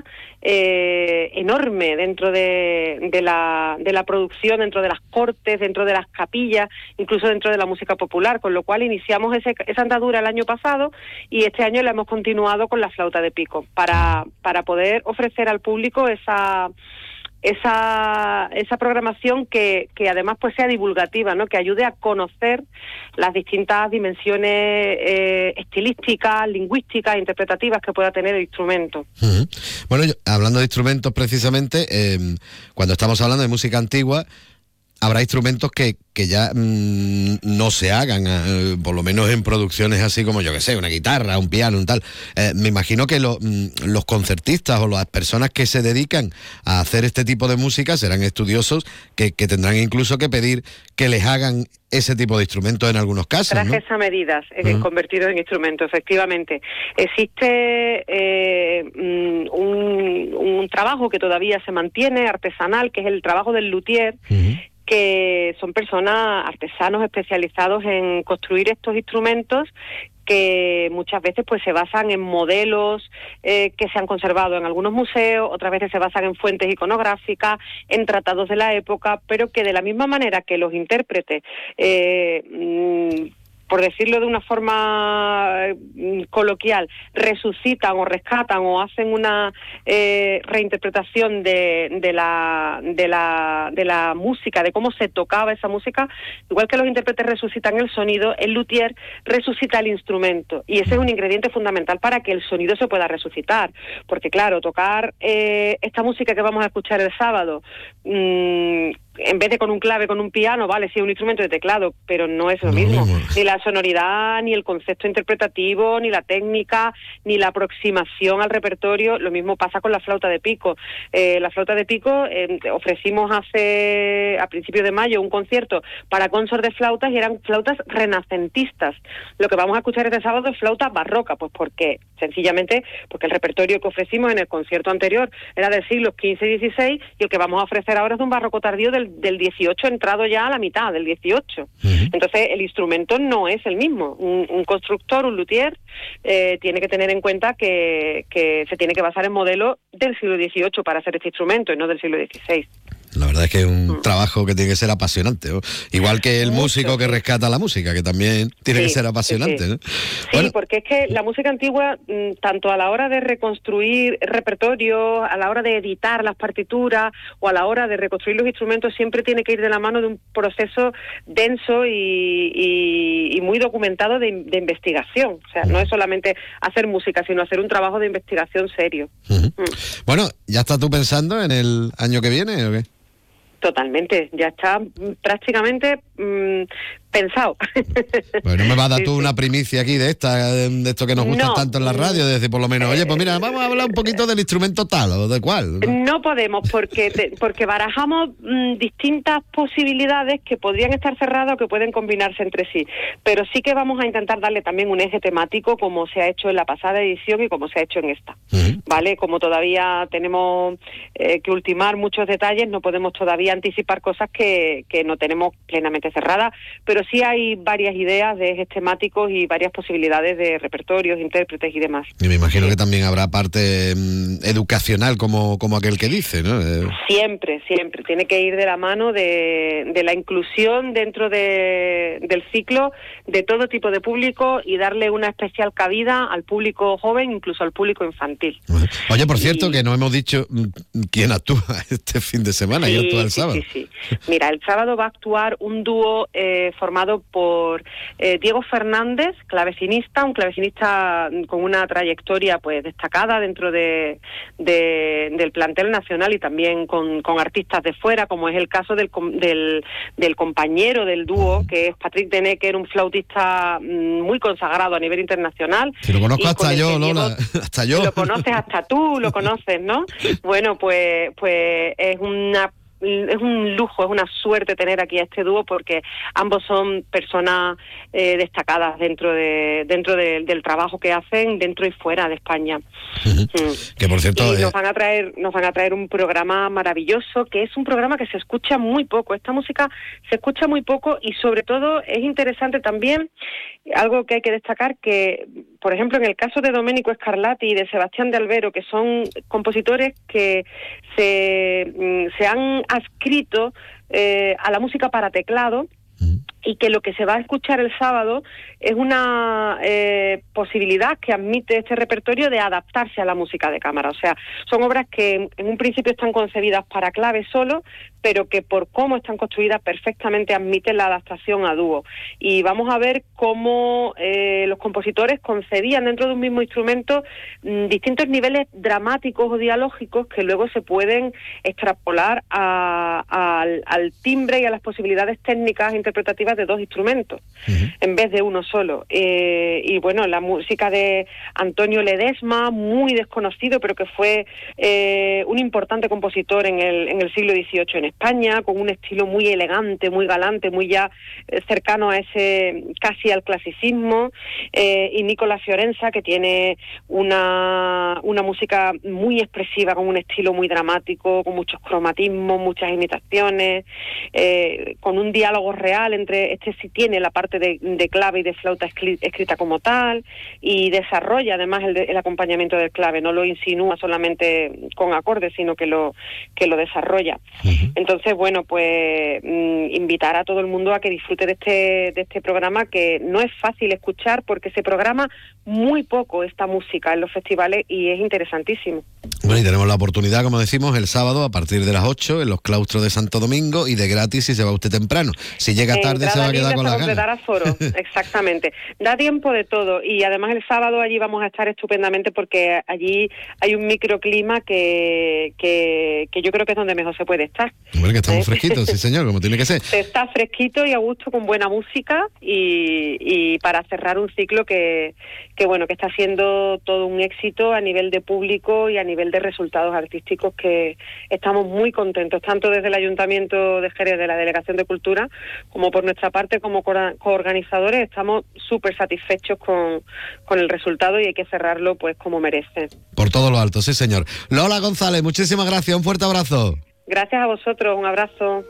enorme dentro de la producción, dentro de las cortes, dentro de las capillas, incluso dentro de la música popular, con lo cual iniciamos esa andadura el año pasado y este año la hemos continuado con la flauta de pico para poder ofrecer al público esa esa programación que además pues sea divulgativa, ¿no? Que ayude a conocer las distintas dimensiones estilísticas, lingüísticas, interpretativas que pueda tener el instrumento. Uh-huh. Bueno, hablando de instrumentos precisamente, cuando estamos hablando de música antigua, habrá instrumentos que ya no se hagan, por lo menos en producciones así como, yo que sé, una guitarra, un piano, un tal. Me imagino que los concertistas o las personas que se dedican a hacer este tipo de música serán estudiosos que tendrán incluso que pedir que les hagan ese tipo de instrumentos en algunos casos, trajes a medidas convertidos en instrumentos, efectivamente. Existe un trabajo que todavía se mantiene, artesanal, que es el trabajo del luthier, que son personas, artesanos especializados en construir estos instrumentos que muchas veces pues se basan en modelos que se han conservado en algunos museos, otras veces se basan en fuentes iconográficas, en tratados de la época, pero que de la misma manera que los intérpretes por decirlo de una forma coloquial, resucitan o rescatan o hacen una reinterpretación de la música, de cómo se tocaba esa música, igual que los intérpretes resucitan el sonido, el luthier resucita el instrumento, y ese es un ingrediente fundamental para que el sonido se pueda resucitar, porque claro, tocar esta música que vamos a escuchar el sábado, en vez de con un clave, con un piano, vale, sí, un instrumento de teclado, pero no es lo mismo. Ni la sonoridad, ni el concepto interpretativo, ni la técnica, ni la aproximación al repertorio. Lo mismo pasa con la flauta de pico. La flauta de pico, ofrecimos a principios de mayo un concierto para consort de flautas y eran flautas renacentistas. Lo que vamos a escuchar este sábado es flauta barroca, pues porque sencillamente porque el repertorio que ofrecimos en el concierto anterior era del siglo XV y XVI, y el que vamos a ofrecer ahora es de un barroco tardío del 18, entrado ya a la mitad del 18. Entonces el instrumento no es el mismo. Un constructor, un luthier, tiene que tener en cuenta que se tiene que basar en modelos del siglo XVIII para hacer este instrumento y no del siglo XVI. La verdad es que es un trabajo que tiene que ser apasionante, ¿no? Igual que el músico que rescata la música, que también tiene que ser apasionante, ¿no? Sí, bueno, porque es que la música antigua, tanto a la hora de reconstruir repertorios, a la hora de editar las partituras o a la hora de reconstruir los instrumentos, siempre tiene que ir de la mano de un proceso denso y muy documentado de investigación. O sea, no es solamente hacer música, sino hacer un trabajo de investigación serio. Bueno, ¿ya estás tú pensando en el año que viene o qué? Totalmente, ya está prácticamente pensado. Bueno, me va a dar tú una primicia aquí de esto que nos gusta tanto en la radio, de decir por lo menos, oye, pues mira, vamos a hablar un poquito del instrumento tal o de cuál. No podemos, porque barajamos distintas posibilidades que podrían estar cerradas o que pueden combinarse entre sí, pero sí que vamos a intentar darle también un eje temático, como se ha hecho en la pasada edición y como se ha hecho en esta, ¿vale? Como todavía tenemos que ultimar muchos detalles, no podemos todavía anticipar cosas que no tenemos plenamente cerradas, pero sí hay varias ideas de ejes temáticos y varias posibilidades de repertorios, intérpretes y demás. Y me imagino que también habrá parte educacional como aquel que dice, ¿no? Siempre tiene que ir de la mano de la inclusión dentro del ciclo de todo tipo de público y darle una especial cabida al público joven, incluso al público infantil. Oye, por cierto, que no hemos dicho quién actúa este fin de semana, y actúa el sábado. Sí. Mira, el sábado va a actuar un dúo formado por Diego Fernández, clavecinista, un clavecinista con una trayectoria pues destacada dentro del plantel nacional y también con artistas de fuera, como es el caso del compañero del dúo, que es Patrick de Necker, un flautista muy consagrado a nivel internacional. Si lo conozco hasta yo, Lola, hasta yo. Lo conoces hasta tú, lo conoces, ¿no? Bueno, pues es un lujo, es una suerte tener aquí a este dúo, porque ambos son personas destacadas dentro del trabajo que hacen dentro y fuera de España. Que por cierto, y nos van a traer un programa maravilloso, que es un programa que se escucha muy poco. Esta música se escucha muy poco, y sobre todo es interesante también algo que hay que destacar, que por ejemplo en el caso de Domenico Scarlatti y de Sebastián de Albero, que son compositores que se han adscrito a la música para teclado, y que lo que se va a escuchar el sábado es una posibilidad que admite este repertorio de adaptarse a la música de cámara. O sea, son obras que en un principio están concebidas para clave solo, pero que por cómo están construidas perfectamente admiten la adaptación a dúo. Y vamos a ver cómo los compositores concebían dentro de un mismo instrumento distintos niveles dramáticos o dialógicos que luego se pueden extrapolar al timbre y a las posibilidades técnicas e interpretativas de dos instrumentos, en vez de uno solo. Y bueno, la música de Antonio Ledesma, muy desconocido, pero que fue un importante compositor en el siglo XVIII en España, con un estilo muy elegante, muy galante, muy ya cercano a ese, casi al clasicismo, y Nicola Fiorenza, que tiene una música muy expresiva, con un estilo muy dramático, con muchos cromatismos, muchas imitaciones, con un diálogo real entre, sí tiene la parte de clave y de flauta escrita como tal, y desarrolla además el acompañamiento del clave, no lo insinúa solamente con acordes, sino que lo desarrolla. Entonces, bueno, pues invitar a todo el mundo a que disfrute de este programa, que no es fácil escuchar porque se programa muy poco esta música en los festivales y es interesantísimo. Bueno, y tenemos la oportunidad, como decimos, el sábado a partir de las 8 en los claustros de Santo Domingo, y de gratis si se va usted temprano. Si llega tarde se va a quedar con las ganas. Exactamente. Da tiempo de todo, y además el sábado allí vamos a estar estupendamente porque allí hay un microclima que yo creo que es donde mejor se puede estar. Bueno, que estamos fresquitos, sí señor, como tiene que ser. Está fresquito y a gusto, con buena música, y para cerrar un ciclo que bueno, que está siendo todo un éxito a nivel de público y a nivel de resultados artísticos, que estamos muy contentos, tanto desde el Ayuntamiento de Jerez, de la Delegación de Cultura, como por nuestra parte como coorganizadores. Estamos súper satisfechos con el resultado, y hay que cerrarlo pues como merece. Por todo lo alto, sí señor. Lola González, muchísimas gracias, un fuerte abrazo. Gracias a vosotros, un abrazo.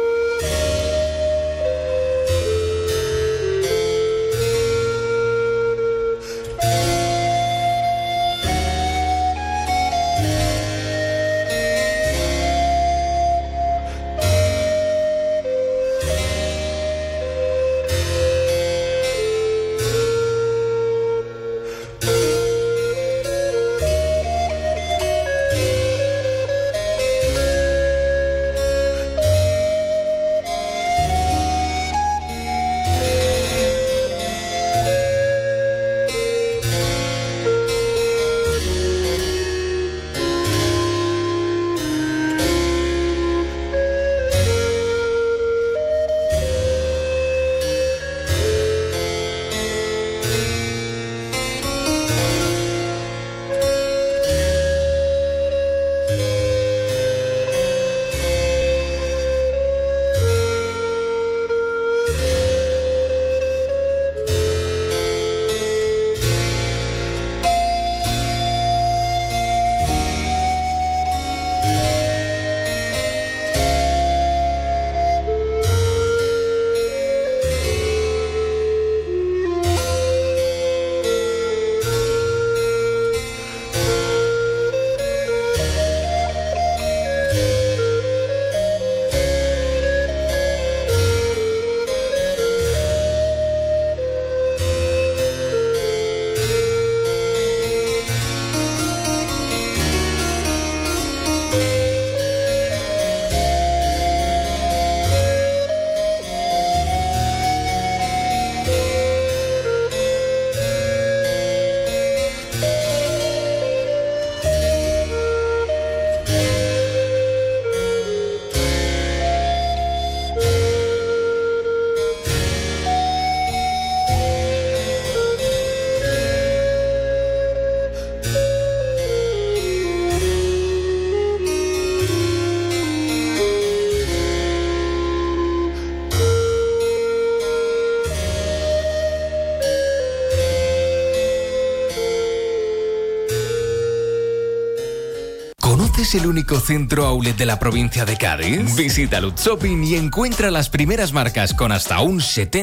¿Es el único centro outlet de la provincia de Cádiz? Visita Lutz Shopping y encuentra las primeras marcas con hasta un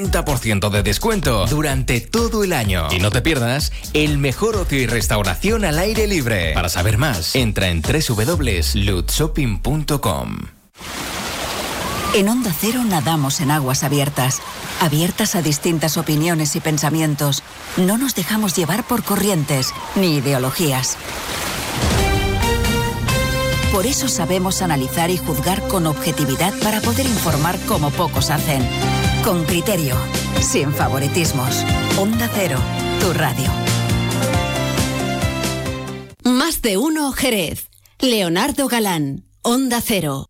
70% de descuento durante todo el año. Y no te pierdas el mejor ocio y restauración al aire libre. Para saber más, entra en www.lutzshopping.com. En Onda Cero nadamos en aguas abiertas, abiertas a distintas opiniones y pensamientos. No nos dejamos llevar por corrientes ni ideologías. Por eso sabemos analizar y juzgar con objetividad para poder informar como pocos hacen. Con criterio, sin favoritismos. Onda Cero, tu radio. Más de uno Jerez. Leonardo Galán, Onda Cero.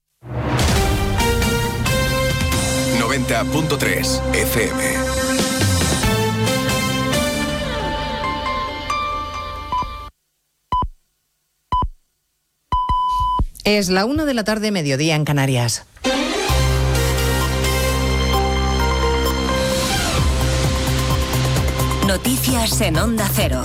90.3 FM. Es la 1 de la tarde, mediodía en Canarias. Noticias en Onda Cero.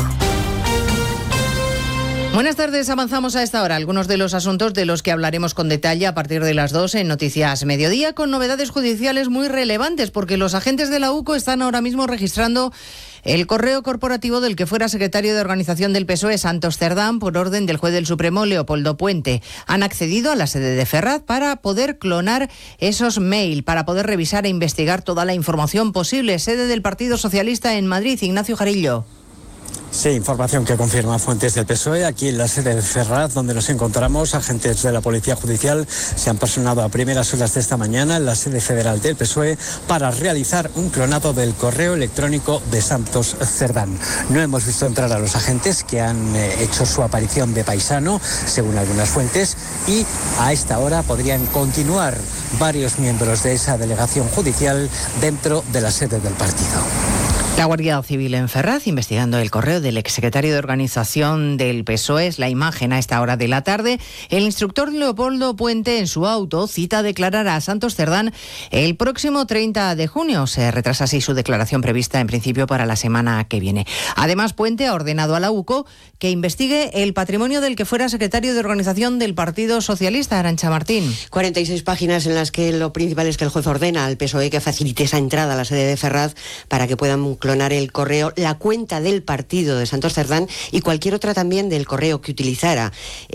Buenas tardes, avanzamos a esta hora algunos de los asuntos de los que hablaremos con detalle a partir de las 2 en Noticias Mediodía, con novedades judiciales muy relevantes, porque los agentes de la UCO están ahora mismo registrando el correo corporativo del que fuera secretario de organización del PSOE, Santos Cerdán, por orden del juez del Supremo, Leopoldo Puente. Han accedido a la sede de Ferraz para poder clonar esos mail, para poder revisar e investigar toda la información posible. Sede del Partido Socialista en Madrid, Ignacio Jarillo. Sí, información que confirman fuentes del PSOE. Aquí en la sede de Ferraz, donde nos encontramos, agentes de la Policía Judicial se han personado a primeras horas de esta mañana en la sede federal del PSOE para realizar un clonado del correo electrónico de Santos Cerdán. No hemos visto entrar a los agentes, que han hecho su aparición de paisano, según algunas fuentes, y a esta hora podrían continuar varios miembros de esa delegación judicial dentro de la sede del partido. La Guardia Civil en Ferraz, investigando el correo del exsecretario de organización del PSOE. Es la imagen a esta hora de la tarde. El instructor Leopoldo Puente, en su auto, cita a declarar a Santos Cerdán el próximo 30 de junio. Se retrasa así su declaración prevista en principio para la semana que viene. Además, Puente ha ordenado a la UCO que investigue el patrimonio del que fuera secretario de organización del Partido Socialista, Arantxa Martín. 46 páginas en las que lo principal es que el juez ordena al PSOE que facilite esa entrada a la sede de Ferraz para que puedan clonar el correo, la cuenta del partido de Santos Cerdán y cualquier otra también del correo que utilizara.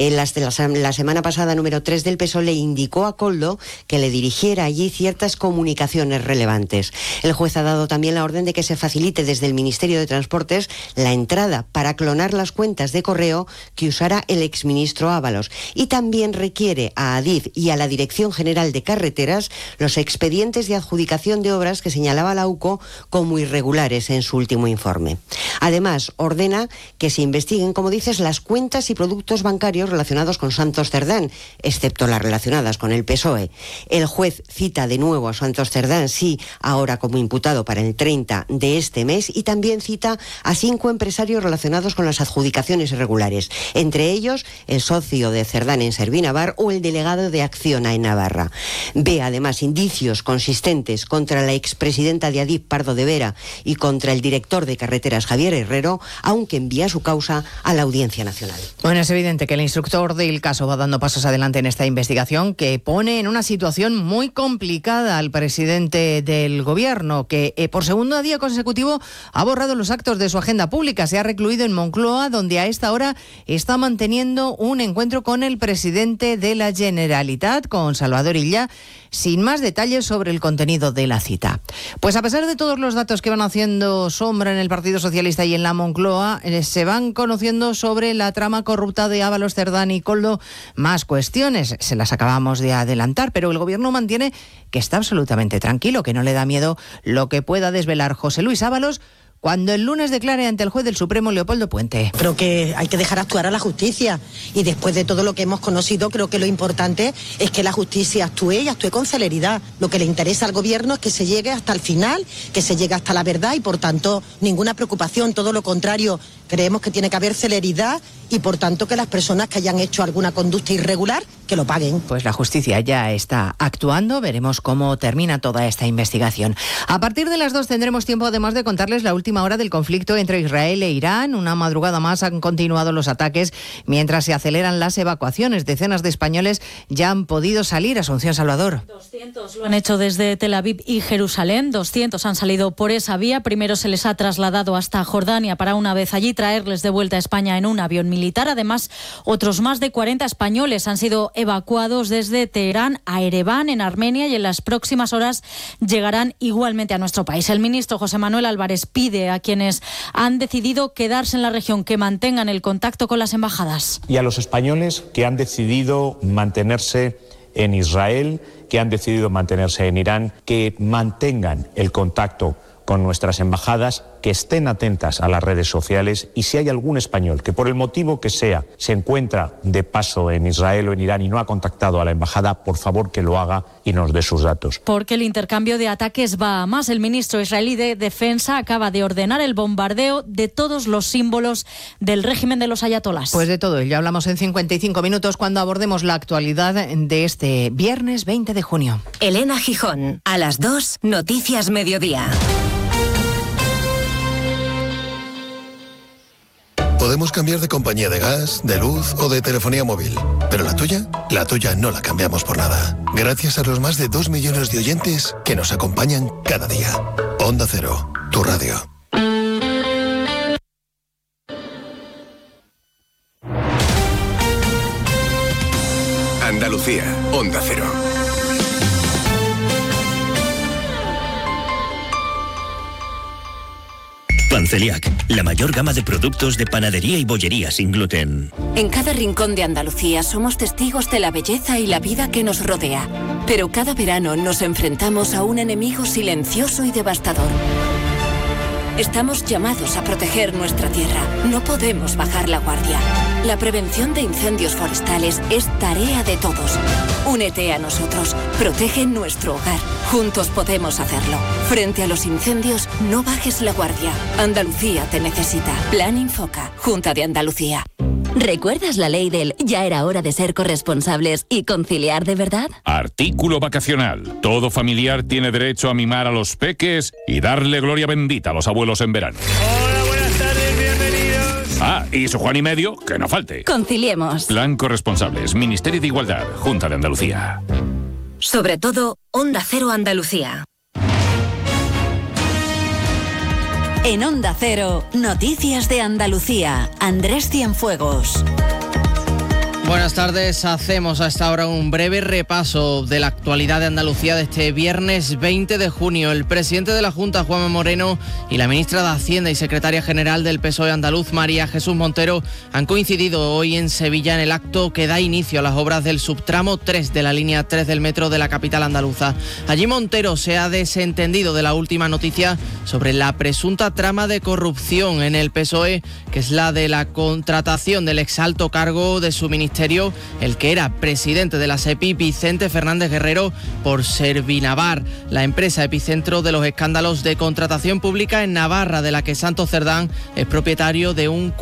La semana pasada, número 3 del PSOE le indicó a Koldo que le dirigiera allí ciertas comunicaciones relevantes. El juez ha dado también la orden de que se facilite desde el Ministerio de Transportes la entrada para clonar las cuentas de correo que usara el exministro Ábalos, y también requiere a Adif y a la Dirección General de Carreteras los expedientes de adjudicación de obras que señalaba la UCO como irregulares en su último informe. Además, ordena que se investiguen, como dices, las cuentas y productos bancarios relacionados con Santos Cerdán, excepto las relacionadas con el PSOE. El juez cita de nuevo a Santos Cerdán, sí, ahora como imputado para el 30 de este mes, y también cita a 5 empresarios relacionados con las adjudicaciones irregulares, entre ellos el socio de Cerdán en Servinavar o el delegado de Acciona en Navarra. Ve además indicios consistentes contra la expresidenta de Adif, Pardo de Vera, y contra el director de Carreteras, Javier Herrero, aunque envía su causa a la Audiencia Nacional. Bueno, es evidente que el instructor del caso va dando pasos adelante en esta investigación, que pone en una situación muy complicada al presidente del gobierno, que por segundo día consecutivo ha borrado los actos de su agenda pública. Se ha recluido en Moncloa, donde a esta hora está manteniendo un encuentro con el presidente de la Generalitat, con Salvador Illa, sin más detalles sobre el contenido de la cita. Pues a pesar de todos los datos que van haciendo sombra en el Partido Socialista y en la Moncloa, se van conociendo sobre la trama corrupta de Ábalos, Cerdán y Koldo más cuestiones. Se las acabamos de adelantar, pero el gobierno mantiene que está absolutamente tranquilo, que no le da miedo lo que pueda desvelar José Luis Ábalos cuando el lunes declare ante el juez del Supremo, Leopoldo Puente. Creo que hay que dejar actuar a la justicia, y después de todo lo que hemos conocido, creo que lo importante es que la justicia actúe y actúe con celeridad. Lo que le interesa al gobierno es que se llegue hasta el final, que se llegue hasta la verdad, y por tanto ninguna preocupación, todo lo contrario. Creemos que tiene que haber celeridad y por tanto que las personas que hayan hecho alguna conducta irregular, que lo paguen. Pues la justicia ya está actuando, veremos cómo termina toda esta investigación. A partir de las 2 tendremos tiempo además de contarles la última hora del conflicto entre Israel e Irán. Una madrugada más han continuado los ataques mientras se aceleran las evacuaciones. Decenas de españoles ya han podido salir. Asunción Salvador. 200 lo han hecho desde Tel Aviv y Jerusalén. 200 han salido por esa vía. Primero se les ha trasladado hasta Jordania para una vez allí traerles de vuelta a España en un avión militar. Además, otros más de 40 españoles han sido evacuados desde Teherán a Ereván, en Armenia, y en las próximas horas llegarán igualmente a nuestro país. El ministro José Manuel Álvarez pide a quienes han decidido quedarse en la región que mantengan el contacto con las embajadas. Y a los españoles que han decidido mantenerse en Israel, que han decidido mantenerse en Irán, que mantengan el contacto con nuestras embajadas, que estén atentas a las redes sociales, y si hay algún español que por el motivo que sea se encuentra de paso en Israel o en Irán y no ha contactado a la embajada, por favor que lo haga y nos dé sus datos. Porque el intercambio de ataques va a más. El ministro israelí de Defensa acaba de ordenar el bombardeo de todos los símbolos del régimen de los ayatolás. Pues de todo, ya hablamos en 55 minutos cuando abordemos la actualidad de este viernes 20 de junio. Elena Gijón, a las 2, Noticias Mediodía. Podemos cambiar de compañía de gas, de luz o de telefonía móvil, pero la tuya no la cambiamos por nada. Gracias a los más de 2 millones de oyentes que nos acompañan cada día. Onda Cero, tu radio. Andalucía, Onda Cero. Panceliac, la mayor gama de productos de panadería y bollería sin gluten. En cada rincón de Andalucía somos testigos de la belleza y la vida que nos rodea. Pero cada verano nos enfrentamos a un enemigo silencioso y devastador. Estamos llamados a proteger nuestra tierra. No podemos bajar la guardia. La prevención de incendios forestales es tarea de todos. Únete a nosotros. Protege nuestro hogar. Juntos podemos hacerlo. Frente a los incendios, no bajes la guardia. Andalucía te necesita. Plan Infoca. Junta de Andalucía. ¿Recuerdas la ley del ya era hora de ser corresponsables y conciliar de verdad? Artículo vacacional. Todo familiar tiene derecho a mimar a los peques y darle gloria bendita a los abuelos en verano. Hola, buenas tardes, bienvenidos. Ah, y su Juan y medio, que no falte. Conciliemos. Plan Corresponsables, Ministerio de Igualdad, Junta de Andalucía. Sobre todo, Onda Cero Andalucía. En Onda Cero, Noticias de Andalucía. Andrés Cienfuegos. Buenas tardes, hacemos a esta hora un breve repaso de la actualidad de Andalucía de este viernes 20 de junio. El presidente de la Junta, Juanma Moreno, y la ministra de Hacienda y secretaria general del PSOE andaluz, María Jesús Montero, han coincidido hoy en Sevilla en el acto que da inicio a las obras del subtramo 3 de la línea 3 del metro de la capital andaluza. Allí Montero se ha desentendido de la última noticia sobre la presunta trama de corrupción en el PSOE, que es la de la contratación del exalto cargo de su ministerio, el que era presidente de la SEPI, Vicente Fernández Guerrero, por Servinavar, la empresa epicentro de los escándalos de contratación pública en Navarra, de la que Santos Cerdán es propietario de un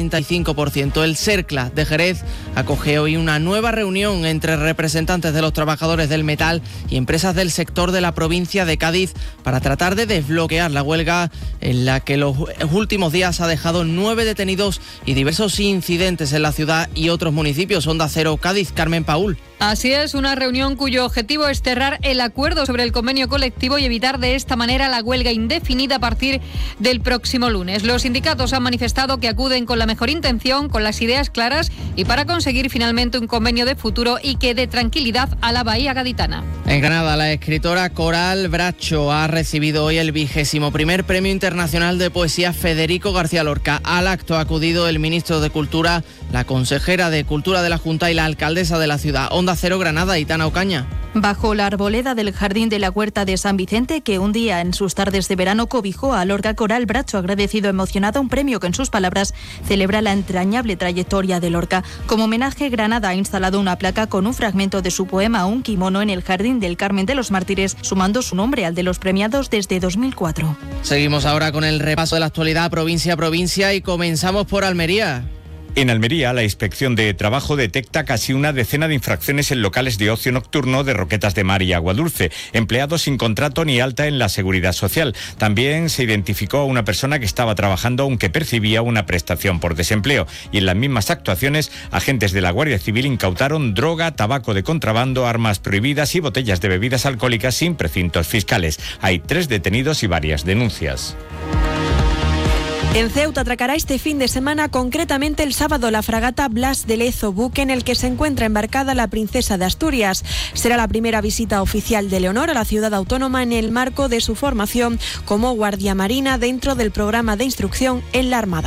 45%. El CERCLA de Jerez acoge hoy una nueva reunión entre representantes de los trabajadores del metal y empresas del sector de la provincia de Cádiz para tratar de desbloquear la huelga en la que los últimos días ha dejado 9 detenidos y diversos incidentes en la ciudad y otros municipios. Onda Cero Cádiz, Carmen Paúl. Así es, una reunión cuyo objetivo es cerrar el acuerdo sobre el convenio colectivo y evitar de esta manera la huelga indefinida a partir del próximo lunes. Los sindicatos han manifestado que acuden con la mejor intención, con las ideas claras y para conseguir finalmente un convenio de futuro y que dé tranquilidad a la Bahía Gaditana. En Granada, la escritora Coral Bracho ha recibido hoy el 21º Premio Internacional de Poesía Federico García Lorca. Al acto ha acudido el ministro de Cultura, la consejera de Cultura de la Junta y la alcaldesa de la ciudad. Onda Cero Granada, Itana Ocaña. Bajo la arboleda del Jardín de la Huerta de San Vicente, que un día en sus tardes de verano cobijó a Lorca, Coral Bracho ha agradecido emocionada un premio que en sus palabras celebra la entrañable trayectoria de Lorca. Como homenaje, Granada ha instalado una placa con un fragmento de su poema Un kimono en el Jardín del Carmen de los Mártires, sumando su nombre al de los premiados desde 2004. Seguimos ahora con el repaso de la actualidad provincia a provincia y comenzamos por Almería. En Almería, la Inspección de Trabajo detecta casi una decena de infracciones en locales de ocio nocturno de Roquetas de Mar y Agua Dulce, empleados sin contrato ni alta en la Seguridad Social. También se identificó a una persona que estaba trabajando aunque percibía una prestación por desempleo. Y en las mismas actuaciones, agentes de la Guardia Civil incautaron droga, tabaco de contrabando, armas prohibidas y botellas de bebidas alcohólicas sin precintos fiscales. Hay 3 detenidos y varias denuncias. En Ceuta atracará este fin de semana, concretamente el sábado, la fragata Blas de Lezo, buque en el que se encuentra embarcada la princesa de Asturias. Será la primera visita oficial de Leonor a la ciudad autónoma en el marco de su formación como guardia marina dentro del programa de instrucción en la Armada.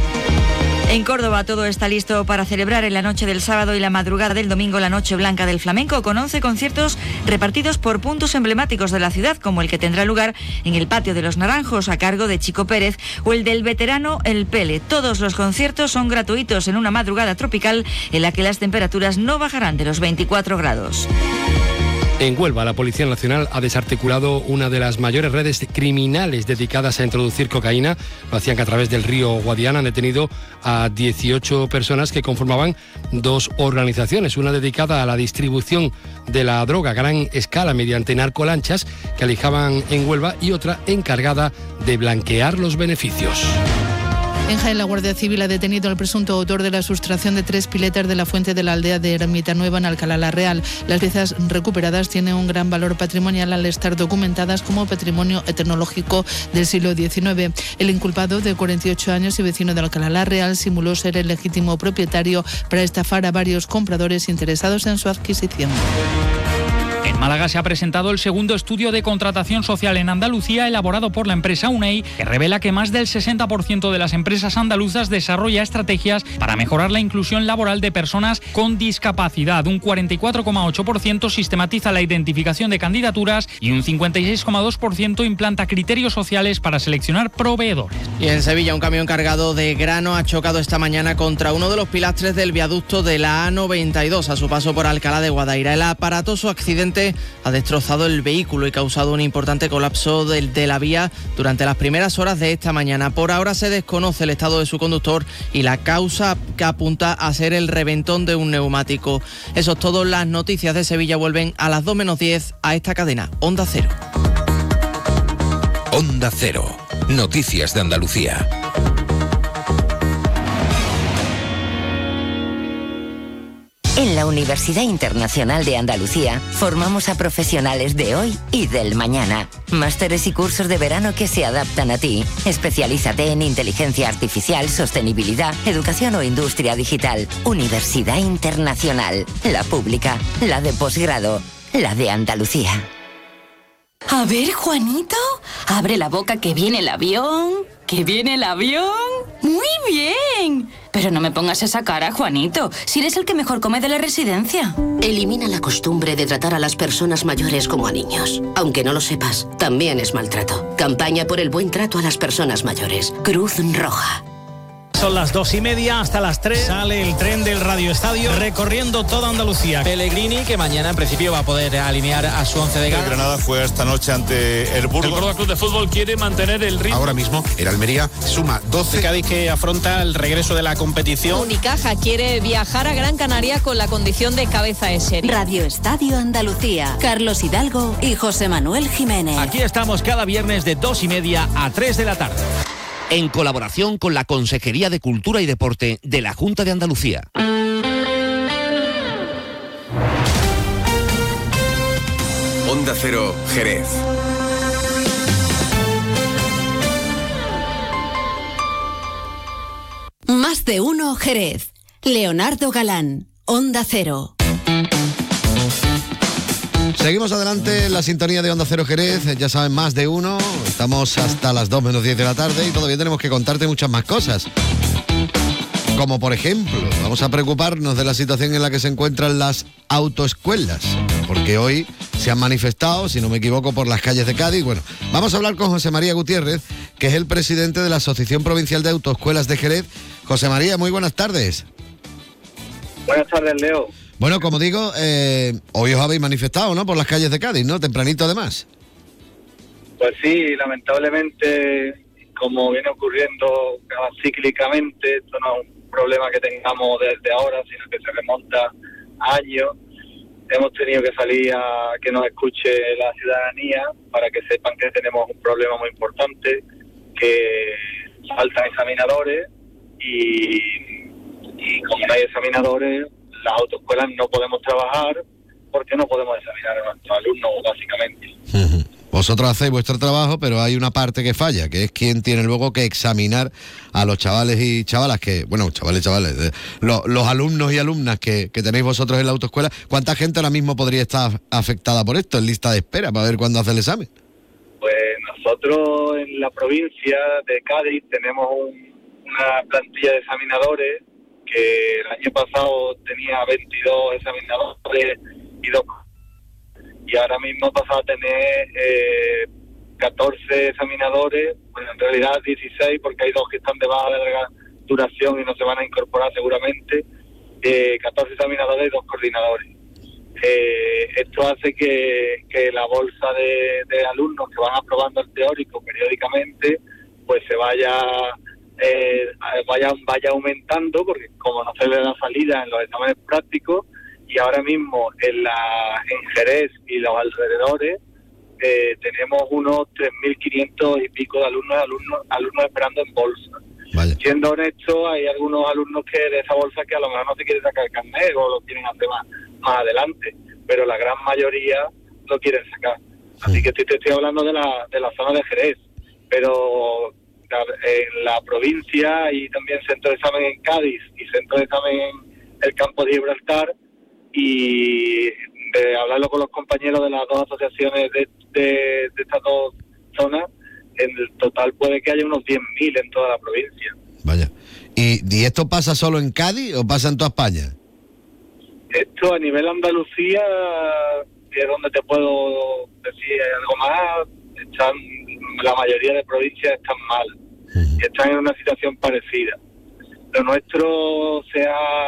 En Córdoba todo está listo para celebrar en la noche del sábado y la madrugada del domingo la Noche Blanca del Flamenco, con 11 conciertos repartidos por puntos emblemáticos de la ciudad, como el que tendrá lugar en el Patio de los Naranjos a cargo de Chico Pérez o el del veterano El Pele. Todos los conciertos son gratuitos en una madrugada tropical en la que las temperaturas no bajarán de los 24 grados. En Huelva, la Policía Nacional ha desarticulado una de las mayores redes criminales dedicadas a introducir cocaína. Lo hacían a través del río Guadiana. Han detenido a 18 personas que conformaban dos organizaciones, una dedicada a la distribución de la droga a gran escala mediante narcolanchas que alijaban en Huelva y otra encargada de blanquear los beneficios. En Jaén, la Guardia Civil ha detenido al presunto autor de la sustracción de 3 piletas de la fuente de la aldea de Ermita Nueva en Alcalá la Real. Las piezas recuperadas tienen un gran valor patrimonial al estar documentadas como patrimonio etnológico del siglo XIX. El inculpado, de 48 años y vecino de Alcalá la Real, simuló ser el legítimo propietario para estafar a varios compradores interesados en su adquisición. En Málaga se ha presentado el segundo estudio de contratación social en Andalucía elaborado por la empresa UNEI, que revela que más del 60% de las empresas andaluzas desarrolla estrategias para mejorar la inclusión laboral de personas con discapacidad. Un 44,8% sistematiza la identificación de candidaturas y un 56,2% implanta criterios sociales para seleccionar proveedores. Y en Sevilla, un camión cargado de grano ha chocado esta mañana contra uno de los pilastres del viaducto de la A92 a su paso por Alcalá de Guadaira. El aparatoso accidente ha destrozado el vehículo y causado un importante colapso de la vía durante las primeras horas de esta mañana. Por ahora se desconoce el estado de su conductor y la causa, que apunta a ser el reventón de un neumático. Eso es todo. Las noticias de Sevilla vuelven a las 2 menos 10 a esta cadena, Onda Cero. Onda Cero. Noticias de Andalucía. En la Universidad Internacional de Andalucía formamos a profesionales de hoy y del mañana. Másteres y cursos de verano que se adaptan a ti. Especialízate en inteligencia artificial, sostenibilidad, educación o industria digital. Universidad Internacional. La pública, la de posgrado, la de Andalucía. A ver, Juanito, abre la boca que viene el avión. ¿Que viene el avión? ¡Muy bien! Pero no me pongas esa cara, Juanito, si eres el que mejor come de la residencia. Elimina la costumbre de tratar a las personas mayores como a niños. Aunque no lo sepas, también es maltrato. Campaña por el buen trato a las personas mayores. Cruz Roja. Son las 2:30, hasta las 3 sale el tren del Radio Estadio recorriendo toda Andalucía. Pellegrini, que mañana en principio va a poder alinear a su 11 de gala. El Granada fue esta noche ante el Burgos. El Córdoba Club de Fútbol quiere mantener el ritmo. Ahora mismo el Almería suma 12. El Cádiz, que afronta el regreso de la competición. Unicaja quiere viajar a Gran Canaria con la condición de cabeza de serie. Radio Estadio Andalucía. Carlos Hidalgo y José Manuel Jiménez. Aquí estamos cada viernes de 2:30 a 3 de la tarde. En colaboración con la Consejería de Cultura y Deporte de la Junta de Andalucía. Onda Cero, Jerez. Más de uno, Jerez. Leonardo Galán, Onda Cero. Seguimos adelante en la sintonía de Onda Cero Jerez, ya saben, más de uno, estamos hasta las 2 menos 10 de la tarde y todavía tenemos que contarte muchas más cosas. Como por ejemplo, vamos a preocuparnos de la situación en la que se encuentran las autoescuelas, porque hoy se han manifestado, si no me equivoco, por las calles de Cádiz. Bueno, vamos a hablar con José María Gutiérrez, que es el presidente de la Asociación Provincial de Autoescuelas de Jerez. José María, muy buenas tardes. Buenas tardes, Leo. Bueno, como digo, hoy os habéis manifestado, ¿no?, por las calles de Cádiz, ¿no?, tempranito además. Pues sí, lamentablemente, como viene ocurriendo cíclicamente, esto no es un problema que tengamos desde ahora, sino que se remonta a años. Hemos tenido que salir a que nos escuche la ciudadanía para que sepan que tenemos un problema muy importante, que faltan examinadores y como no hay examinadores, las autoescuelas no podemos trabajar porque no podemos examinar a nuestros alumnos, básicamente. vosotros hacéis vuestro trabajo, pero hay una parte que falla, que es quien tiene luego que examinar a los chavales y chavalas los alumnos y alumnas que tenéis vosotros en la autoescuela. ¿Cuánta gente ahora mismo podría estar afectada por esto, en lista de espera, para ver cuándo hace el examen? Pues nosotros en la provincia de Cádiz tenemos una plantilla de examinadores que el año pasado tenía 22 examinadores y ahora mismo ha pasado a tener 14 examinadores, bueno, en realidad 16 porque hay 2 que están de baja de larga duración y no se van a incorporar seguramente, 14 examinadores y 2 coordinadores. Esto hace que la bolsa de alumnos que van aprobando el teórico periódicamente pues se vaya aumentando, porque como no se le da salida en los exámenes prácticos, y ahora mismo en Jerez y los alrededores tenemos unos 3.500 y pico de alumnos esperando en bolsa. Vaya. Siendo honesto, hay algunos alumnos que de esa bolsa que a lo mejor no se quieren sacar el carnet o lo quieren hacer más adelante, pero la gran mayoría lo quieren sacar. Así que te estoy hablando de la zona de Jerez, pero en la provincia hay también centro de examen en Cádiz y centro de examen en el campo de Gibraltar, y de hablarlo con los compañeros de las 2 asociaciones de estas 2 zonas, en el total puede que haya unos 10.000 en toda la provincia. Vaya. ¿Y esto pasa solo en Cádiz o pasa en toda España? Esto a nivel Andalucía, que es donde te puedo decir algo más, la mayoría de provincias están mal, y están en una situación parecida. Lo nuestro se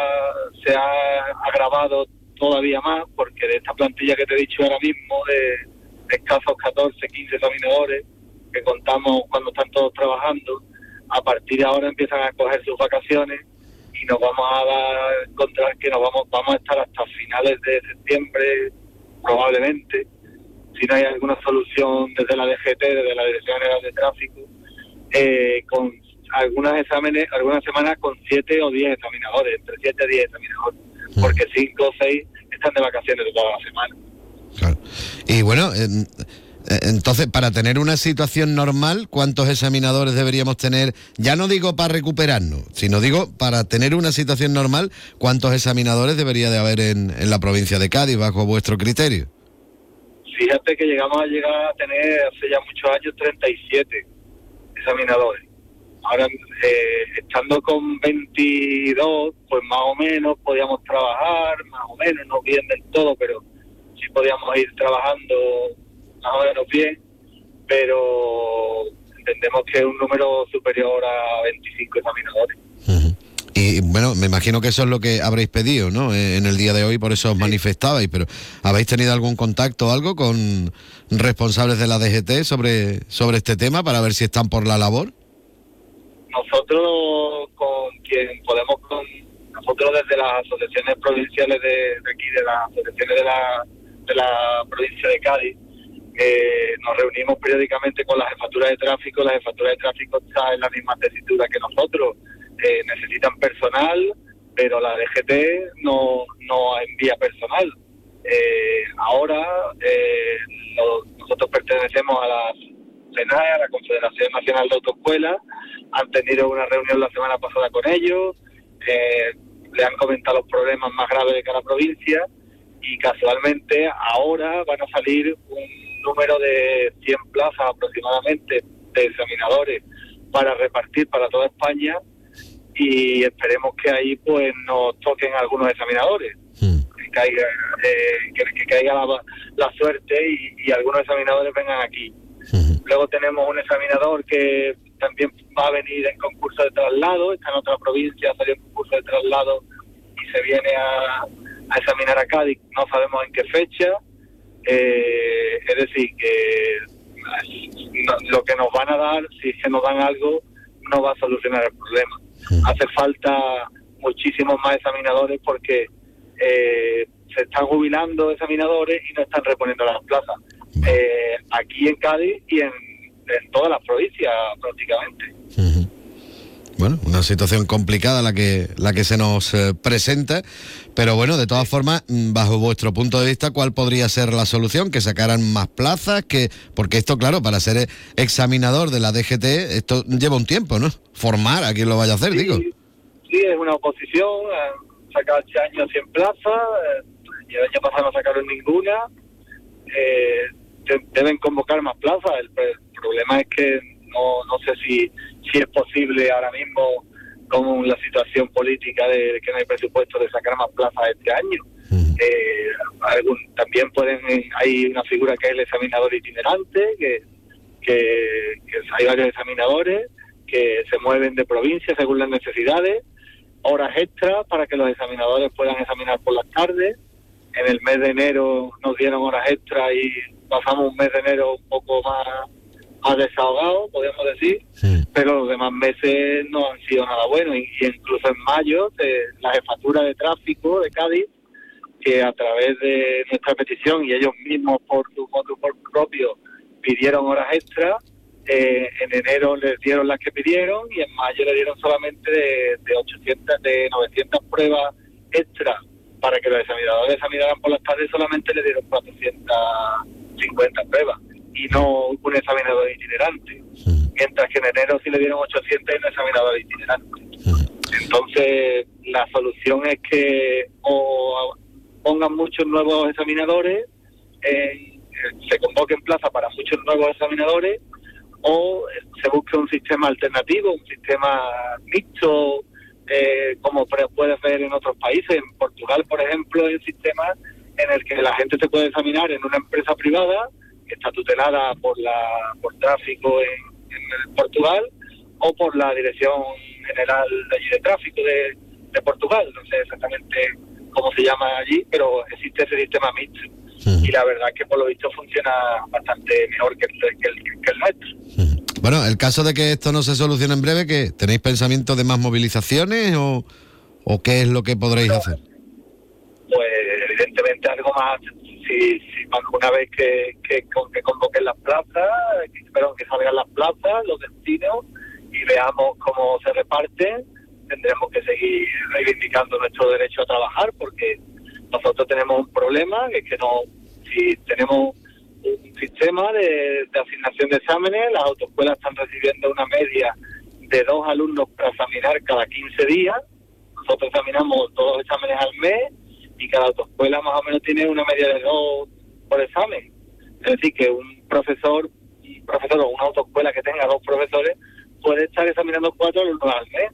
ha agravado todavía más, porque de esta plantilla que te he dicho ahora mismo, de escasos 14, 15 examinadores, que contamos cuando están todos trabajando, a partir de ahora empiezan a coger sus vacaciones y nos vamos a encontrar que vamos a estar hasta finales de septiembre, probablemente, si no hay alguna solución desde la DGT, desde la Dirección General de Tráfico, con algunas semanas con 7 o 10 examinadores, entre 7 y 10 examinadores, porque 5 o 6 están de vacaciones de toda la semana. Claro. Y bueno, entonces, para tener una situación normal, ¿cuántos examinadores deberíamos tener? Ya no digo para recuperarnos, sino digo para tener una situación normal, ¿cuántos examinadores debería de haber en la provincia de Cádiz, bajo vuestro criterio? Fíjate que llegamos a tener hace ya muchos años 37 examinadores. Ahora, estando con 22, pues más o menos podíamos trabajar, más o menos, no bien del todo, pero sí podíamos ir trabajando más o menos bien, pero entendemos que es un número superior a 25 examinadores. Y bueno, me imagino que eso es lo que habréis pedido, ¿no? En el día de hoy, por eso os manifestabais, pero ¿habéis tenido algún contacto o algo con responsables de la DGT sobre este tema para ver si están por la labor? Nosotros nosotros desde las asociaciones provinciales de aquí, de las asociaciones de la provincia de Cádiz, nos reunimos periódicamente con la jefatura de tráfico. La jefatura de tráfico está en la misma tesitura que nosotros. Necesitan personal, pero la DGT no envía personal. Ahora nosotros pertenecemos a la CENAE, a la Confederación Nacional de Autoescuelas. Han tenido una reunión la semana pasada con ellos, le han comentado los problemas más graves de cada provincia, y casualmente ahora van a salir un número de 100 plazas aproximadamente de examinadores para repartir para toda España, y esperemos que ahí pues nos toquen algunos examinadores, que caiga la suerte y algunos examinadores vengan aquí. Luego tenemos un examinador que también va a venir en concurso de traslado, está en otra provincia, salió en concurso de traslado y se viene a examinar a Cádiz, no sabemos en qué fecha. Es decir, que lo que nos van a dar, si es que nos dan algo, no va a solucionar el problema. Hace falta muchísimos más examinadores porque se están jubilando examinadores y no están reponiendo las plazas. Aquí en Cádiz y en todas las provincias prácticamente. Bueno, una situación complicada la que se nos presenta, pero bueno, de todas formas, bajo vuestro punto de vista, ¿cuál podría ser la solución? ¿Que sacaran más plazas? Porque esto, claro, para ser examinador de la DGT, esto lleva un tiempo, ¿no? Formar a quien lo vaya a hacer, digo. Sí, es una oposición, han sacado este año 100 plazas, y el año pasado no sacaron ninguna, deben convocar más plazas, el problema es que no sé si es posible ahora mismo, con la situación política de que no hay presupuesto, de sacar más plazas este año. También hay una figura que es el examinador itinerante, que hay varios examinadores que se mueven de provincia según las necesidades, horas extras para que los examinadores puedan examinar por las tardes. En el mes de enero nos dieron horas extras y pasamos un mes de enero un poco más desahogado, podemos decir, pero los demás meses no han sido nada buenos, y incluso en mayo la jefatura de tráfico de Cádiz, que a través de nuestra petición y ellos mismos por su motu propio pidieron horas extras, en enero les dieron las que pidieron y en mayo le dieron solamente de 900 pruebas extras para que los examinadores examinaran por las tardes, solamente le dieron 450 pruebas y no un examinador itinerante, mientras que en enero sí le dieron 800 y un examinador itinerante. Entonces la solución es que o pongan muchos nuevos examinadores, se convoquen plaza para muchos nuevos examinadores, o se busque un sistema alternativo, un sistema mixto, como puedes ver en otros países. En Portugal, por ejemplo, hay un sistema en el que la gente se puede examinar en una empresa privada que está tutelada por tráfico en Portugal, o por la Dirección General de Tráfico de Portugal. No sé exactamente cómo se llama allí, pero existe ese sistema mixto. Y la verdad es que por lo visto funciona bastante mejor que el nuestro. Bueno, el caso de que esto no se solucione en breve, ¿qué? ¿Tenéis pensamiento de más movilizaciones o qué es lo que podréis hacer? Pues evidentemente algo más, si una vez que convoquen las plazas, que salgan las plazas, los destinos, y veamos cómo se reparten, tendremos que seguir reivindicando nuestro derecho a trabajar, porque nosotros tenemos un problema, que es que si tenemos un sistema de asignación de exámenes, las autoescuelas están recibiendo una media de 2 alumnos para examinar cada 15 días. Nosotros examinamos 2 exámenes al mes y cada autoescuela más o menos tiene una media de 2 por examen. Es decir, que un profesor o una autoescuela que tenga 2 profesores puede estar examinando 4 alumnos al mes.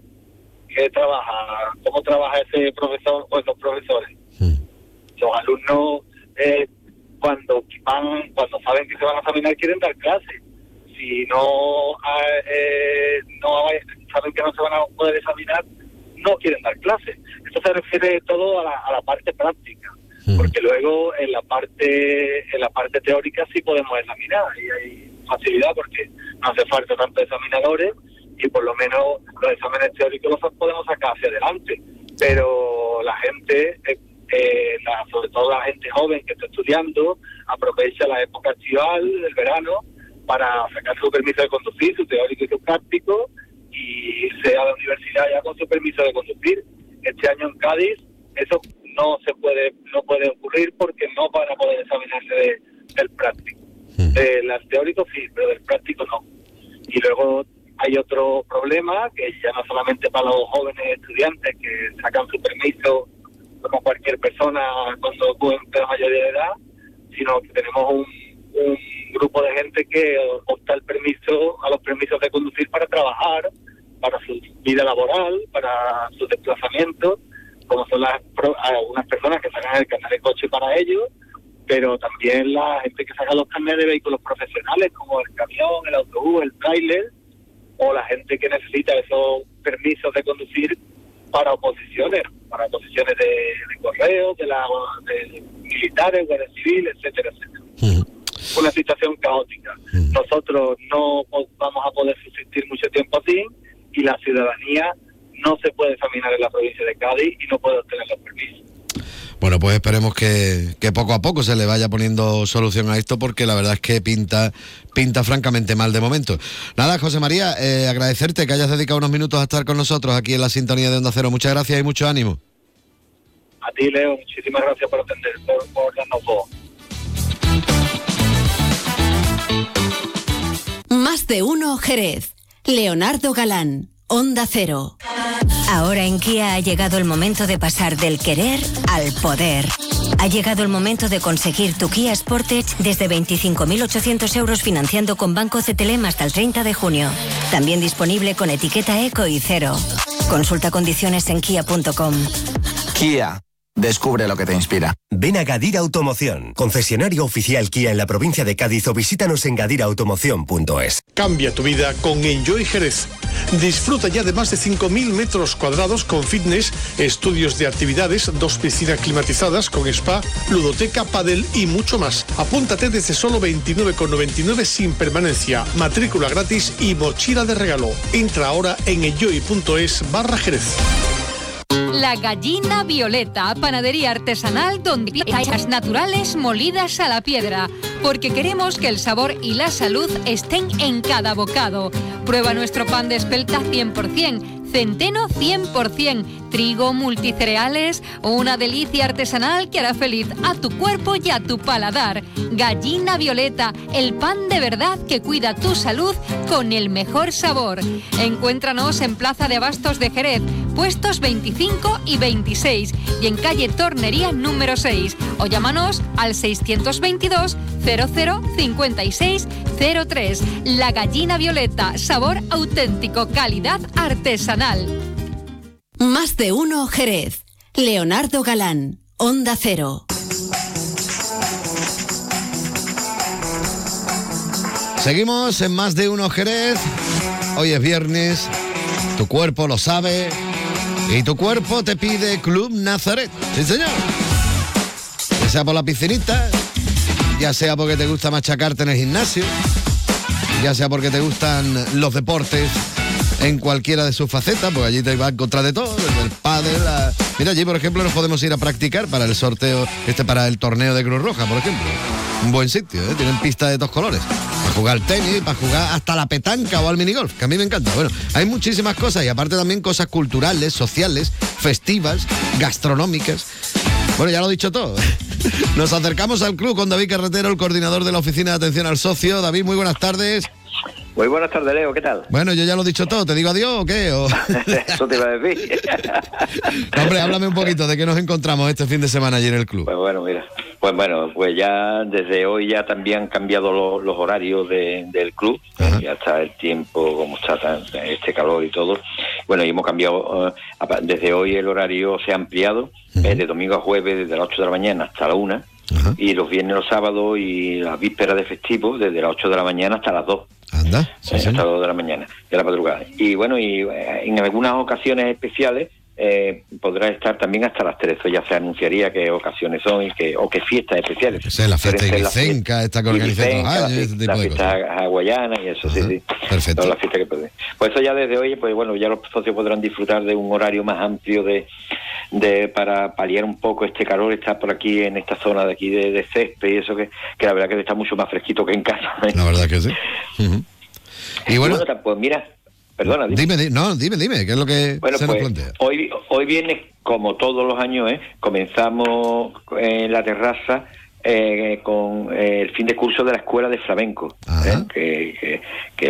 ¿Cómo trabaja ese profesor o esos profesores? Los alumnos cuando saben que se van a examinar quieren dar clases. Si no saben que no se van a poder examinar, no quieren dar clases. Esto se refiere todo a la parte práctica, porque luego en la parte teórica sí podemos examinar y hay facilidad porque no hace falta tantos examinadores y por lo menos los exámenes teóricos los podemos sacar hacia adelante. Pero la gente, sobre todo la gente joven que está estudiando, aprovecha la época estival, el verano, para sacar su permiso de conducir, su teórico y su práctico, y irse a la universidad ya con su permiso de conducir. Este año en Cádiz eso no puede ocurrir porque no van a poder examinarse del práctico. Del teórico sí, pero del práctico no. Y luego hay otro problema, que ya no solamente para los jóvenes estudiantes que sacan su permiso como cualquier persona cuando cumple la mayoría de edad, sino que tenemos un grupo de gente que opta a los permisos de conducir para trabajar, para su vida laboral, para sus desplazamientos, como son algunas personas que sacan el carnet de coche para ellos, pero también la gente que saca los carnets de vehículos profesionales, como el camión, el autobús, el tráiler, o la gente que necesita esos permisos de conducir para oposiciones de correos, de militares, guardias civiles, etcétera, etcétera. Una situación caótica. Nosotros no vamos a poder subsistir mucho tiempo así, y la ciudadanía no se puede examinar en la provincia de Cádiz y no puede obtener los permisos. Bueno, Bueno, pues esperemos que poco a poco se le vaya poniendo solución a esto, porque la verdad es que pinta francamente mal de momento. Nada, José María, agradecerte que hayas dedicado unos minutos a estar con nosotros aquí en la sintonía de Onda Cero. Muchas gracias y mucho ánimo. A ti, Leo, muchísimas gracias por atender, por darnos voz. Más de uno Jerez. Leonardo Galán, Onda Cero. Ahora en Kia ha llegado el momento de pasar del querer al poder. Ha llegado el momento de conseguir tu Kia Sportage desde 25.800 euros financiando con Banco CTLM hasta el 30 de junio. También disponible con etiqueta Eco y Cero. Consulta condiciones en kia.com. Kia. Descubre lo que te inspira. Ven a Gadira Automoción, concesionario oficial Kia en la provincia de Cádiz, o visítanos en gadiraautomoción.es. Cambia tu vida con Enjoy Jerez. Disfruta ya de más de 5.000 metros cuadrados con fitness, estudios de actividades, 2 piscinas climatizadas con spa, ludoteca, pádel y mucho más. Apúntate desde solo 29,99 sin permanencia, matrícula gratis y mochila de regalo. Entra ahora en enjoy.es/Jerez. La Gallina Violeta, panadería artesanal donde piezas naturales molidas a la piedra, porque queremos que el sabor y la salud estén en cada bocado. Prueba nuestro pan de espelta 100%, centeno 100%, trigo, multicereales, una delicia artesanal que hará feliz a tu cuerpo y a tu paladar. Gallina Violeta, el pan de verdad que cuida tu salud con el mejor sabor. Encuéntranos en Plaza de Abastos de Jerez, puestos 25 y 26 y en calle Tornería número 6, o llámanos al 622 00 56 03. La Gallina Violeta, sabor auténtico, calidad artesanal. Más de uno Jerez. Leonardo Galán, Onda Cero. Seguimos en Más de uno Jerez. Hoy es viernes, tu cuerpo lo sabe y tu cuerpo te pide Club Nazaret. Sí, señor. Ya sea por la piscinita, ya sea porque te gusta machacarte en el gimnasio, ya sea porque te gustan los deportes en cualquiera de sus facetas, porque allí te va a encontrar de todo, desde el pádel a... Mira, allí, por ejemplo, nos podemos ir a practicar para el sorteo, para el torneo de Cruz Roja, por ejemplo. Un buen sitio, ¿eh? Tienen pistas de todos colores. Para jugar tenis, para jugar hasta la petanca o al minigolf, que a mí me encanta. Bueno, hay muchísimas cosas y aparte también cosas culturales, sociales, festivas, gastronómicas. Bueno, ya lo he dicho todo. Nos acercamos al club con David Carretero, el coordinador de la Oficina de Atención al Socio. David, muy buenas tardes. Muy buenas tardes, Leo, ¿qué tal? Bueno, yo ya lo he dicho todo, ¿te digo adiós o qué? Eso te iba a decir. No, hombre, háblame un poquito de qué nos encontramos este fin de semana allí en el club. Pues bueno, mira, pues ya desde hoy ya también han cambiado los horarios del club. Ya está el tiempo, como está este calor y todo. Bueno, y hemos cambiado, desde hoy el horario se ha ampliado, de domingo a jueves desde las 8 de la mañana hasta la 1, y los viernes, los sábados y las vísperas de festivo desde las 8 de la mañana hasta las 2. Anda, sí, hasta las 2 de la mañana, de la madrugada. Y bueno, y en algunas ocasiones especiales podrá estar también hasta las 3. Eso ya se anunciaría qué ocasiones son y qué fiestas especiales. Que sea la fiesta ilicenca, esta que organiza todos los años, este tipo la de fiesta cosas. hawaiana y eso, sí. Perfecto. Todas las fiestas que pueden. Pues eso ya desde hoy, pues bueno, ya los socios podrán disfrutar de un horario más amplio para paliar un poco este calor. Está por aquí en esta zona de aquí de césped y eso que la verdad que está mucho más fresquito que en casa. La verdad que sí. Y bueno, pues mira, perdona. Dime, ¿qué es lo que se nos plantea? Hoy viene, como todos los años, comenzamos en la terraza con el fin de curso de la Escuela de Flamenco, que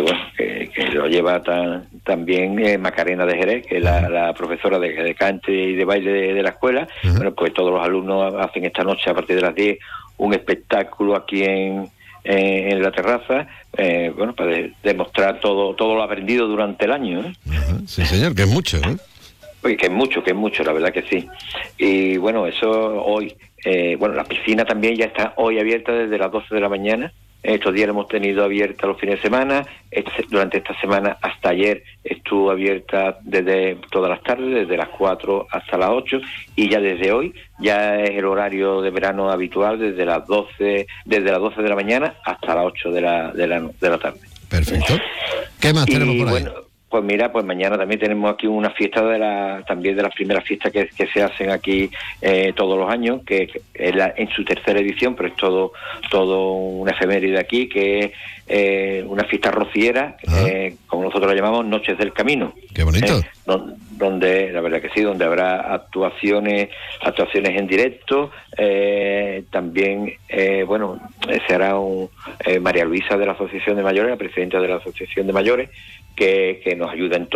lo lleva también Macarena de Jerez, que es la profesora de cante y de baile de la escuela. Bueno, pues todos los alumnos hacen esta noche a partir de las 10 un espectáculo aquí en la terraza, para demostrar todo lo aprendido durante el año. Sí, señor, que es mucho, ¿eh? Oye, que es mucho, la verdad que sí. Y bueno, eso hoy, la piscina también ya está hoy abierta desde las 12 de la mañana. Estos días la hemos tenido abierta los fines de semana. Durante esta semana, hasta ayer, estuvo abierta desde todas las tardes, desde las 4 hasta las 8, y ya desde hoy, ya es el horario de verano habitual, desde las 12 de la mañana hasta las 8 de la tarde. Perfecto. ¿Qué más tenemos por ahí? Bueno, Pues mira, pues mañana también tenemos aquí una fiesta también de las primeras fiestas que se hacen aquí todos los años, que es en su tercera edición, pero es todo una efeméride aquí, que es una fiesta rociera, como nosotros la llamamos, Noches del Camino. ¡Qué bonito! Donde, la verdad que sí, donde habrá actuaciones en directo, también, se hará María Luisa de la Asociación de Mayores, la presidenta de la Asociación de Mayores, que nos ayuda en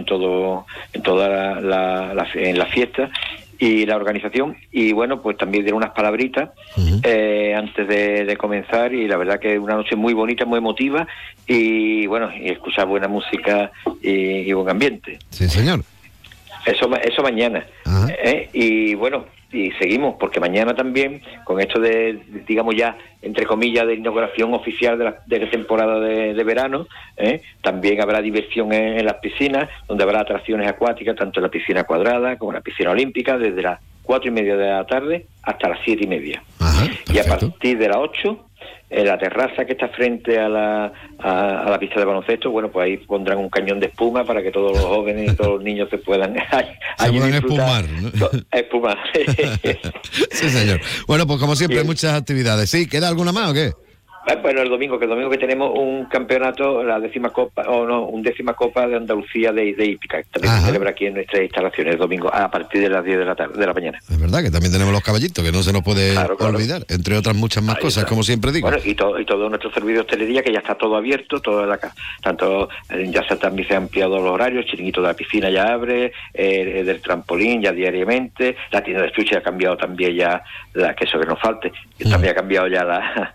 toda la fiesta y la organización, y bueno, pues también diré unas palabritas antes de comenzar, y la verdad que es una noche muy bonita, muy emotiva, y bueno, y escuchar buena música y buen ambiente. Sí, señor. Eso mañana. Y bueno, y seguimos, porque mañana también, con esto de, digamos ya, entre comillas, de inauguración oficial de la temporada de verano, también habrá diversión en las piscinas, donde habrá atracciones acuáticas, tanto en la piscina cuadrada como en la piscina olímpica, desde las 4:30 de la tarde hasta las 7:30. Y a partir de las 8, en la terraza que está frente a la pista de baloncesto, bueno, pues ahí pondrán un cañón de espuma para que todos los jóvenes y todos los niños se puedan espumar, ¿no? Espumar. Sí, señor. Bueno, pues como siempre, muchas actividades. ¿Sí? ¿Queda alguna más o qué? Bueno, el domingo que tenemos un campeonato, la 10ª Copa de Andalucía de hípica, que también se celebra aquí en nuestras instalaciones el domingo a partir de las 10 de la mañana. Es verdad que también tenemos los caballitos, que no se nos puede olvidar, entre otras muchas más cosas, como siempre digo. Bueno, y todo nuestro servicio de hostelería, que ya está todo abierto, tanto también se han ampliado los horarios, el chiringuito de la piscina ya abre, del trampolín ya diariamente, la tienda de estuche ha cambiado también ya, que eso que nos falte, también ha cambiado ya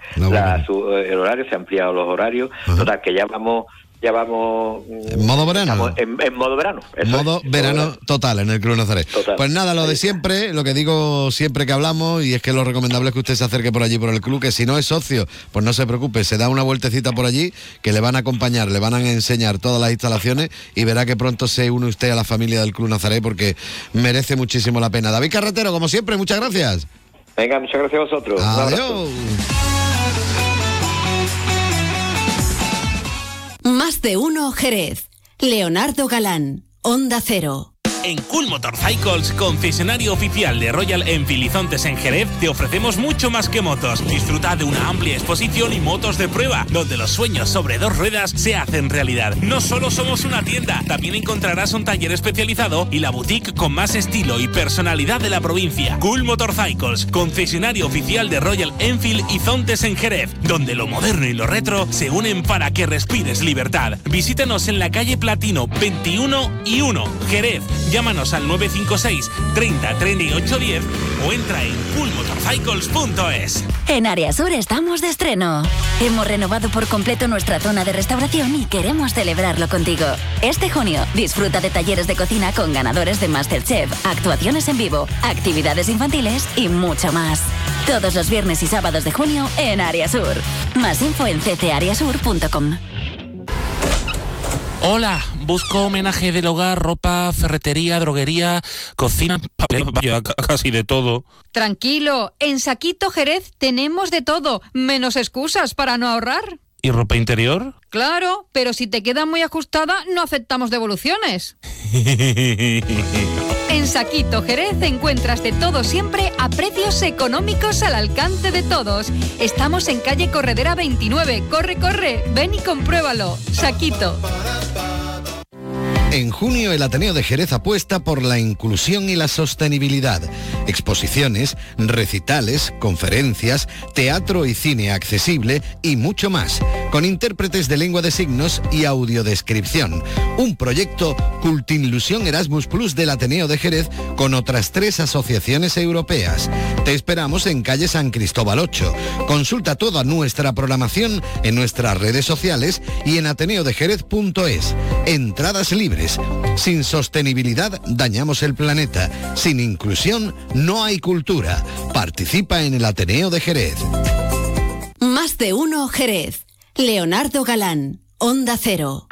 el horario, se han ampliado los horarios. Total, que ya vamos en modo verano. En modo verano. Modo verano total en el Club Nazaret. Pues nada, lo de siempre, lo que digo siempre que hablamos, y es que lo recomendable es que usted se acerque por allí por el club, que si no es socio, pues no se preocupe, se da una vueltecita por allí, que le van a acompañar, le van a enseñar todas las instalaciones, y verá que pronto se une usted a la familia del Club Nazaret, porque merece muchísimo la pena. David Carretero, como siempre, muchas gracias. Venga, muchas gracias a vosotros. Adiós. Más de uno Jerez. Leonardo Galán, Onda Cero. En Cool Motorcycles, concesionario oficial de Royal Enfield y Zontes en Jerez, te ofrecemos mucho más que motos. Disfruta de una amplia exposición y motos de prueba, donde los sueños sobre 2 ruedas se hacen realidad. No solo somos una tienda, también encontrarás un taller especializado y la boutique con más estilo y personalidad de la provincia. Cool Motorcycles, concesionario oficial de Royal Enfield y Zontes en Jerez, donde lo moderno y lo retro se unen para que respires libertad. Visítanos en la calle Platino 21 y 1, Jerez. Llámanos al 956 30 38 10 o entra en coolmotorcycles.es. En Área Sur estamos de estreno. Hemos renovado por completo nuestra zona de restauración y queremos celebrarlo contigo. Este junio disfruta de talleres de cocina con ganadores de MasterChef, actuaciones en vivo, actividades infantiles y mucho más. Todos los viernes y sábados de junio en Área Sur. Más info en ccareasur.com. Hola, busco homenaje del hogar, ropa, ferretería, droguería, cocina, papel, casi de todo. Tranquilo, en Saquito Jerez tenemos de todo, menos excusas para no ahorrar. ¿Y ropa interior? Claro, pero si te queda muy ajustada, no aceptamos devoluciones. En Saquito Jerez encuentras de todo siempre a precios económicos al alcance de todos. Estamos en calle Corredera 29. Corre, ven y compruébalo. Saquito. En junio, el Ateneo de Jerez apuesta por la inclusión y la sostenibilidad. Exposiciones, recitales, conferencias, teatro y cine accesible y mucho más, con intérpretes de lengua de signos y audiodescripción. Un proyecto Cultinclusión Erasmus Plus del Ateneo de Jerez con otras 3 asociaciones europeas. Te esperamos en calle San Cristóbal 8. Consulta toda nuestra programación en nuestras redes sociales y en ateneodejerez.es. Entradas libres. Sin sostenibilidad dañamos el planeta. Sin inclusión no hay cultura. Participa en el Ateneo de Jerez. Más de uno Jerez. Leonardo Galán, Onda Cero.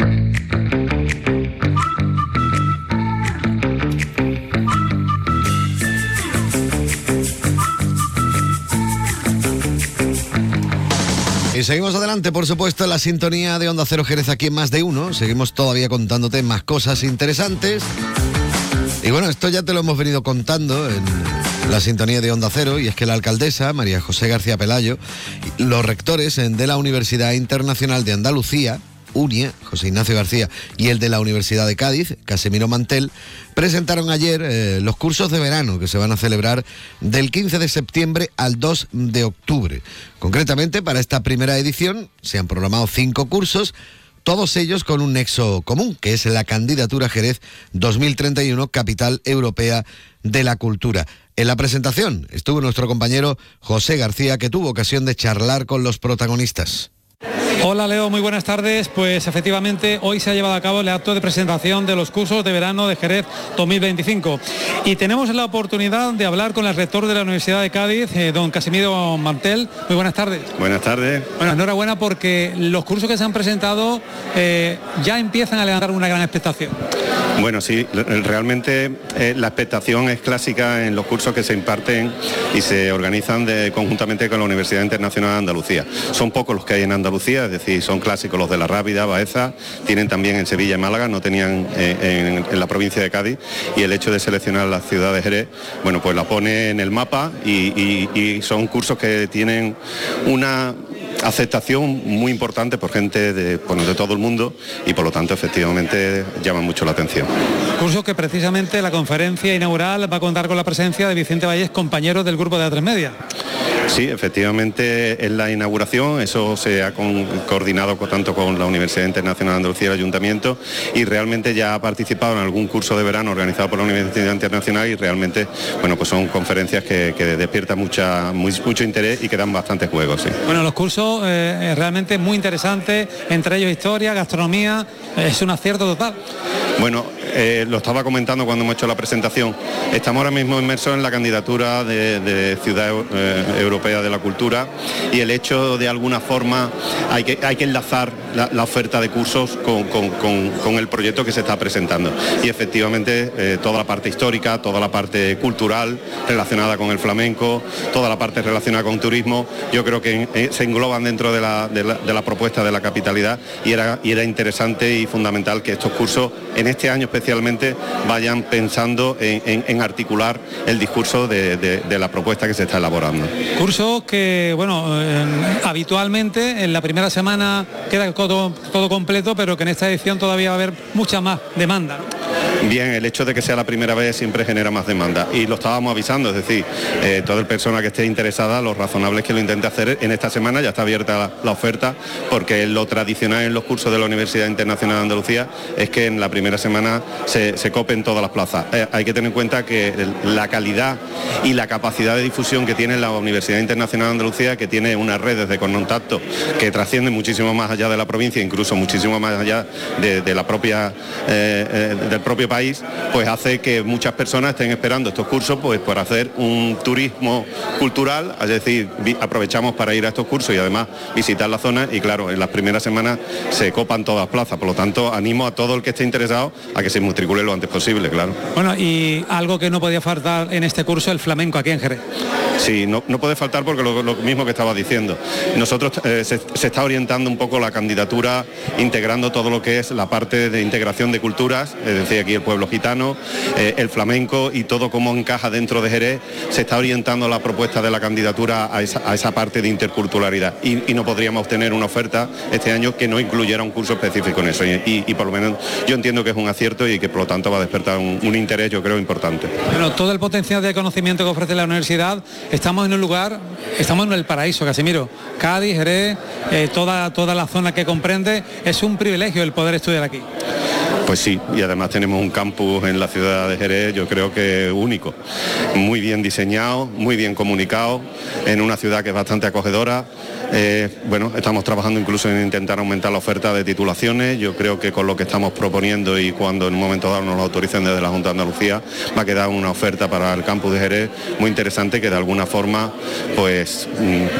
seguimos adelante, por supuesto, en la sintonía de Onda Cero Jerez aquí en Más de Uno. Seguimos todavía contándote más cosas interesantes. Y bueno, esto ya te lo hemos venido contando en la sintonía de Onda Cero, y es que la alcaldesa, María José García Pelayo, los rectores de la Universidad Internacional de Andalucía, UNIA, José Ignacio García, y el de la Universidad de Cádiz, Casimiro Mantel, presentaron ayer los cursos de verano que se van a celebrar del 15 de septiembre al 2 de octubre. Concretamente, para esta primera edición se han programado 5 cursos, todos ellos con un nexo común, que es la candidatura Jerez 2031, Capital Europea de la Cultura. En la presentación estuvo nuestro compañero José García, que tuvo ocasión de charlar con los protagonistas. Hola Leo, muy buenas tardes. Pues efectivamente hoy se ha llevado a cabo el acto de presentación de los cursos de verano de Jerez 2025 y tenemos la oportunidad de hablar con el rector de la Universidad de Cádiz, don Casimiro Mantel. Muy buenas tardes. Buenas tardes. Bueno, enhorabuena porque los cursos que se han presentado ya empiezan a levantar una gran expectación. Bueno, sí, realmente la expectación es clásica en los cursos que se imparten y se organizan conjuntamente con la Universidad Internacional de Andalucía. Son pocos los que hay en Andalucía, es decir, son clásicos los de La Rábida, Baeza, tienen también en Sevilla y Málaga, no tenían en la provincia de Cádiz, y el hecho de seleccionar la ciudad de Jerez, bueno, pues la pone en el mapa y son cursos que tienen una aceptación muy importante por gente de todo el mundo y por lo tanto efectivamente llaman mucho la atención. Curso que precisamente la conferencia inaugural va a contar con la presencia de Vicente Vallés, compañero del grupo de A3 Media. Sí, efectivamente en la inauguración eso se ha coordinado tanto con la Universidad Internacional de Andalucía y el Ayuntamiento, y realmente ya ha participado en algún curso de verano organizado por la Universidad Internacional, y realmente bueno, pues son conferencias que despiertan mucho interés y que dan bastante juego. Sí. Bueno, los cursos realmente muy interesantes, entre ellos historia, gastronomía, es un acierto total. Bueno, lo estaba comentando cuando hemos hecho la presentación. Estamos ahora mismo inmersos en la candidatura de Ciudad Europea de la Cultura, y el hecho de alguna forma hay que enlazar la oferta de cursos con el proyecto que se está presentando. Y efectivamente toda la parte histórica, toda la parte cultural relacionada con el flamenco, toda la parte relacionada con turismo, yo creo que se engloban dentro de la propuesta de la capitalidad, y era interesante y fundamental que estos cursos en este año especialmente vayan pensando en articular el discurso de la propuesta que se está elaborando. Curso que, bueno, habitualmente en la primera semana queda todo completo, pero que en esta edición todavía va a haber mucha más demanda, ¿no? Bien, el hecho de que sea la primera vez siempre genera más demanda, y lo estábamos avisando, es decir, toda persona que esté interesada, lo razonable es que lo intente hacer en esta semana. Ya está abierta la oferta, porque lo tradicional en los cursos de la Universidad Internacional de Andalucía es que en la primera semana se copen todas las plazas. Hay que tener en cuenta que la calidad y la capacidad de difusión que tiene la Universidad Internacional de Andalucía, que tiene unas redes de contacto que trascienden muchísimo más allá de la provincia, incluso muchísimo más allá de la propia del propio país, pues hace que muchas personas estén esperando estos cursos pues por hacer un turismo cultural, es decir, aprovechamos para ir a estos cursos y además visitar la zona, y claro, en las primeras semanas se copan todas las plazas, por lo tanto animo a todo el que esté interesado a que se matricule lo antes posible, claro. Bueno, y algo que no podía faltar en este curso, el flamenco aquí en Jerez. Sí, no puede faltar, porque lo mismo que estaba diciendo. Nosotros se está orientando un poco la candidatura integrando todo lo que es la parte de integración de culturas, es decir, aquí el pueblo gitano, el flamenco y todo cómo encaja dentro de Jerez. Se está orientando la propuesta de la candidatura a esa parte de interculturalidad, y no podríamos obtener una oferta este año que no incluyera un curso específico en eso, y por lo menos yo entiendo que es un acierto y que por lo tanto va a despertar un interés, yo creo, importante. Bueno, todo el potencial de conocimiento que ofrece la universidad, estamos en un lugar, estamos en el paraíso, Casimiro. Cádiz, Jerez, toda la zona que comprende, es un privilegio el poder estudiar aquí. Pues sí, y además tenemos un campus en la ciudad de Jerez, yo creo que único, muy bien diseñado, muy bien comunicado, en una ciudad que es bastante acogedora. Bueno, estamos trabajando incluso en intentar aumentar la oferta de titulaciones. Yo creo que con lo que estamos proponiendo, y cuando en un momento dado nos lo autoricen desde la Junta de Andalucía, va a quedar una oferta para el campus de Jerez muy interesante, que de alguna forma, pues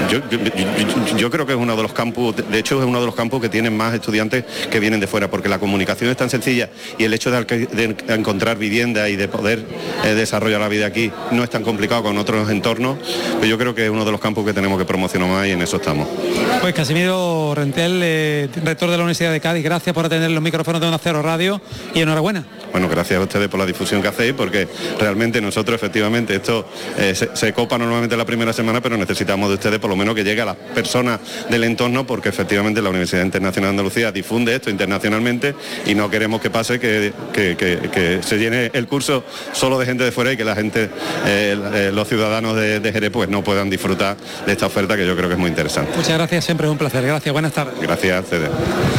yo creo que es uno de los campus, de hecho es uno de los campus que tienen más estudiantes que vienen de fuera, porque la comunicación es tan sencilla y el hecho de encontrar vivienda y de poder desarrollar la vida aquí no es tan complicado con otros entornos. Pues yo creo que es uno de los campus que tenemos que promocionar más, y en eso estamos. estamos. Pues Casimiro Rentel, rector de la Universidad de Cádiz, gracias por atender los micrófonos de Onda Cero Radio y enhorabuena. Bueno, gracias a ustedes por la difusión que hacéis, porque realmente nosotros efectivamente esto se copa normalmente la primera semana, pero necesitamos de ustedes por lo menos que llegue a las personas del entorno, porque efectivamente la Universidad Internacional de Andalucía difunde esto internacionalmente y no queremos que pase que se llene el curso solo de gente de fuera y que la gente, los ciudadanos de Jerez, pues no puedan disfrutar de esta oferta que yo creo que es muy interesante. Muchas gracias, siempre es un placer. Gracias, buenas tardes. Gracias a ustedes.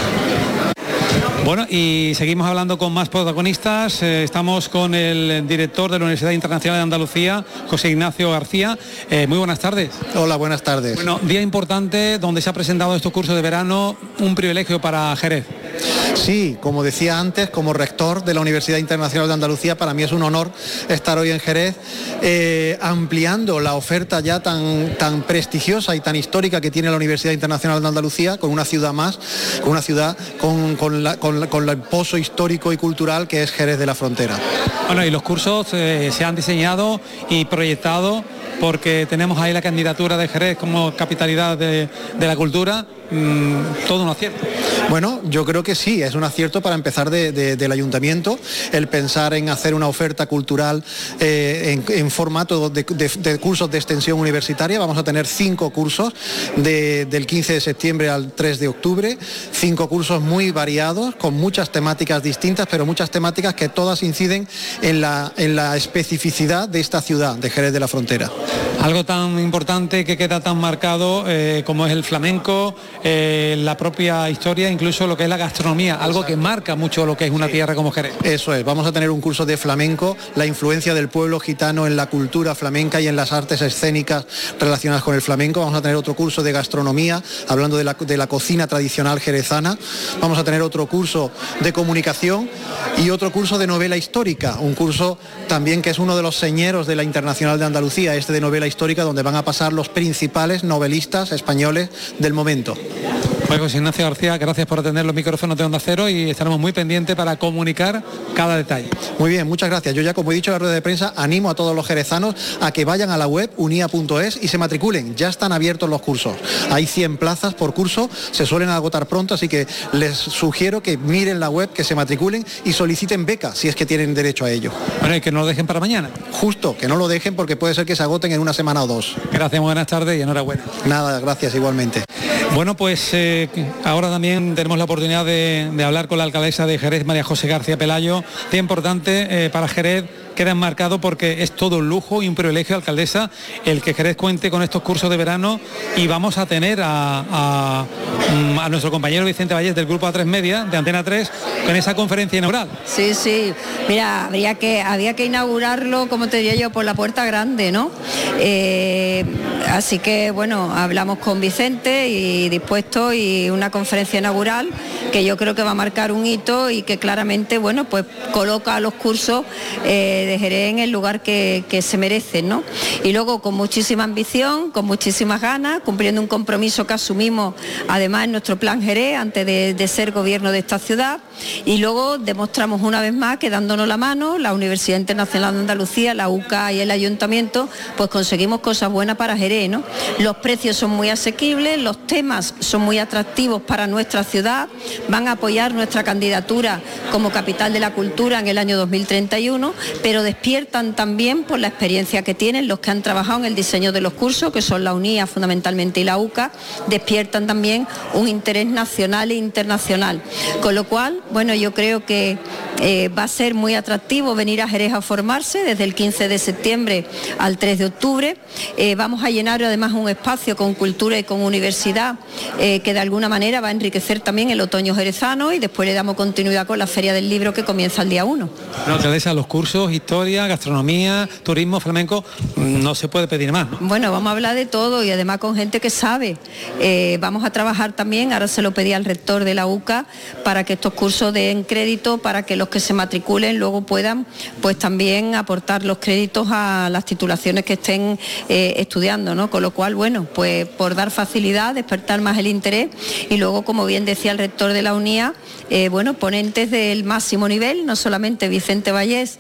Bueno, y seguimos hablando con más protagonistas. Estamos con el director de la Universidad Internacional de Andalucía, José Ignacio García. Muy buenas tardes. Hola, buenas tardes. Bueno, día importante donde se ha presentado estos cursos de verano, un privilegio para Jerez. Sí, como decía antes, como rector de la Universidad Internacional de Andalucía, para mí es un honor estar hoy en Jerez, ampliando la oferta ya tan prestigiosa y tan histórica que tiene la Universidad Internacional de Andalucía, con una ciudad más, con una ciudad con el pozo histórico y cultural que es Jerez de la Frontera. Bueno, y los cursos se han diseñado y proyectado porque tenemos ahí la candidatura de Jerez como capitalidad de la cultura. Todo un acierto. Bueno, yo creo que sí, es un acierto para empezar del ayuntamiento, el pensar en hacer una oferta cultural en formato de cursos de extensión universitaria. Vamos a tener 5 cursos del 15 de septiembre al 3 de octubre, 5 cursos muy variados, con muchas temáticas distintas, pero muchas temáticas que todas inciden en la especificidad de esta ciudad, de Jerez de la Frontera. Algo tan importante que queda tan marcado como es el flamenco, la propia historia, incluso lo que es la gastronomía, algo que marca mucho lo que es una tierra como Jerez. Eso es, vamos a tener un curso de flamenco, la influencia del pueblo gitano en la cultura flamenca y en las artes escénicas relacionadas con el flamenco. Vamos a tener otro curso de gastronomía, hablando de la cocina tradicional jerezana. Vamos a tener otro curso de comunicación y otro curso de novela histórica, un curso también que es uno de los señeros de la Internacional de Andalucía, este de novela histórica, donde van a pasar los principales novelistas españoles del momento. Bueno, José Ignacio García, gracias por atender los micrófonos de Onda Cero y estaremos muy pendientes para comunicar cada detalle. Muy bien, muchas gracias. Yo ya, como he dicho en la rueda de prensa, animo a todos los jerezanos a que vayan a la web unia.es y se matriculen. Ya están abiertos los cursos. Hay 100 plazas por curso, se suelen agotar pronto, así que les sugiero que miren la web, que se matriculen y soliciten beca, si es que tienen derecho a ello. Bueno, y que no lo dejen para mañana. Justo, que no lo dejen porque puede ser que se agoten en una semana o 2. Gracias, buenas tardes y enhorabuena. Nada, gracias igualmente. Bueno, pues ahora también tenemos la oportunidad de hablar con la alcaldesa de Jerez, María José García Pelayo. Día importante para Jerez, queda enmarcado porque es todo un lujo y un privilegio, alcaldesa, el que Jerez cuente con estos cursos de verano, y vamos a tener a nuestro compañero Vicente Vallés del Grupo A3 Media, de Antena 3, con esa conferencia inaugural. Sí, mira, había que inaugurarlo, como te diría yo, por la puerta grande, ¿no? Así que, bueno, hablamos con Vicente y dispuesto, y una conferencia inaugural que yo creo que va a marcar un hito y que claramente, bueno, pues coloca a los cursos de Jerez en el lugar que se merecen, ¿no? Y luego con muchísima ambición, con muchísimas ganas, cumpliendo un compromiso que asumimos además en nuestro plan Jerez antes de ser gobierno de esta ciudad, y luego demostramos una vez más que dándonos la mano, la Universidad Internacional de Andalucía, la UCA y el Ayuntamiento, pues conseguimos cosas buenas para Jerez, ¿no? Los precios son muy asequibles, los temas son muy atractivos para nuestra ciudad, van a apoyar nuestra candidatura como capital de la cultura en el año 2031, pero despiertan también por la experiencia que tienen los que han trabajado en el diseño de los cursos, que son la UNIA fundamentalmente y la UCA, despiertan también un interés nacional e internacional. Con lo cual, bueno, yo creo que va a ser muy atractivo venir a Jerez a formarse desde el 15 de septiembre al 3 de octubre. Vamos a llenar además un espacio con cultura y con universidad que de alguna manera va a enriquecer también el otoño jerezano, y después le damos continuidad con la Feria del Libro que comienza el día 1. No, alcaldesa, los cursos, historia, gastronomía, turismo, flamenco, no se puede pedir más, ¿no? Bueno, vamos a hablar de todo y además con gente que sabe. Vamos a trabajar también, ahora se lo pedí al rector de la UCA, para que estos cursos den crédito, para que los que se matriculen luego puedan pues también aportar los créditos a las titulaciones que estén estudiando, ¿no? Con lo cual, bueno, pues por dar facilidad, despertar más el interés, y luego, como bien decía el rector de la UNIA, bueno, ponentes del máximo nivel, no solamente Vicente Vallés en esa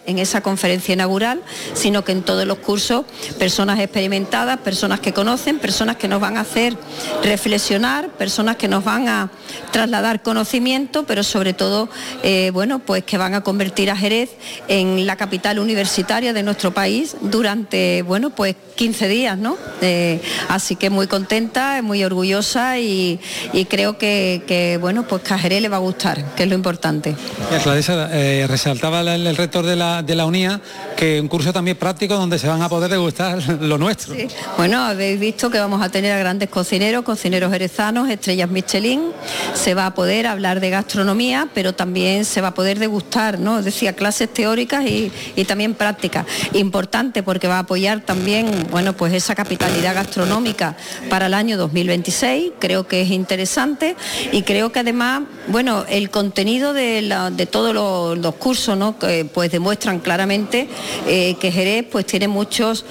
conferencia inaugural, sino que en todos los cursos personas experimentadas, personas que conocen, personas que nos van a hacer reflexionar, personas que nos van a trasladar conocimiento, pero sobre todo, pues que van a convertir a Jerez en la capital universitaria de nuestro país durante, 15 días, ¿no? Así que muy contenta, muy orgullosa y creo que a Jerez le va a gustar, que es lo importante. Clarisa, resaltaba el rector de la UNIA que un curso también práctico donde se van a poder degustar lo nuestro. Sí. Bueno, habéis visto que vamos a tener a grandes cocineros jerezanos, estrellas Michelin, se va a poder hablar de gastronomía, pero también se va a poder degustar, ¿no? Decía, clases teóricas y también prácticas. Importante porque va a apoyar también, esa capitalidad gastronómica para el año 2026, creo que es interesante y creo que además, el contenido de todos los cursos, ¿no? Que pues demuestran claramente que Jerez pues tiene muchos,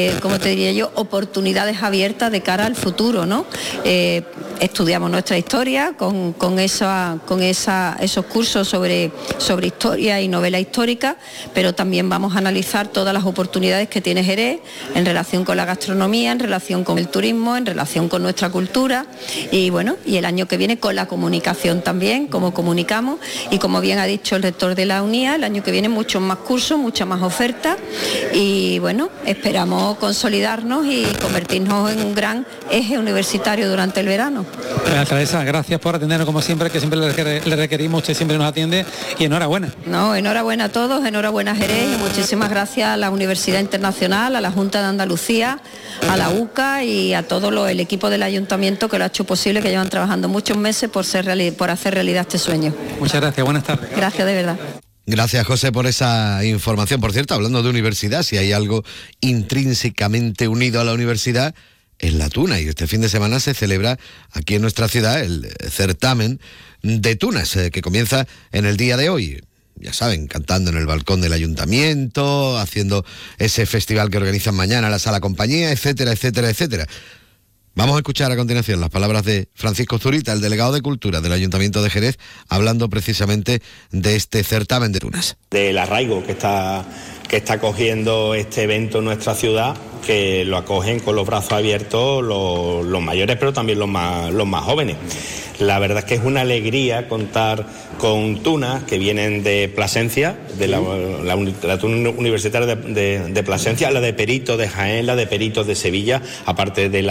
oportunidades abiertas de cara al futuro, ¿no? Estudiamos nuestra historia con esos cursos sobre historia y novela histórica, pero también vamos a analizar todas las oportunidades que tiene Jerez en relación con la gastronomía, en relación con el turismo, en relación con nuestra cultura y el año que viene con la comunicación también, cómo comunicamos y como bien ha dicho el rector de la UNIA, el año que viene muchos más cursos, muchas más ofertas y esperamos consolidarnos y convertirnos en un gran eje universitario durante el verano. Alcaldesa, gracias por atendernos como siempre, que siempre le requerimos, usted siempre nos atiende y enhorabuena. No, enhorabuena a todos, enhorabuena a Jerez y muchísimas gracias a la Universidad Internacional, a la Junta de Andalucía, a la UCA y a todo el equipo del Ayuntamiento que lo ha hecho posible, que llevan trabajando muchos meses por hacer realidad este sueño. Muchas gracias, buenas tardes. Gracias de verdad. Gracias, José, por esa información. Por cierto, hablando de universidad, si hay algo intrínsecamente unido a la universidad, es la tuna. Y este fin de semana se celebra aquí en nuestra ciudad el certamen de tunas, que comienza en el día de hoy. Ya saben, cantando en el balcón del ayuntamiento, haciendo ese festival que organizan mañana la Sala Compañía, etcétera, etcétera, etcétera. Vamos a escuchar a continuación las palabras de Francisco Zurita, el delegado de Cultura del Ayuntamiento de Jerez, hablando precisamente de este certamen de tunas. Del arraigo que está cogiendo este evento en nuestra ciudad, que lo acogen con los brazos abiertos los mayores, pero también los más jóvenes. La verdad es que es una alegría contar con tunas que vienen de Plasencia, de la tuna universitaria de Plasencia, la de Peritos de Jaén, la de Peritos de Sevilla, aparte de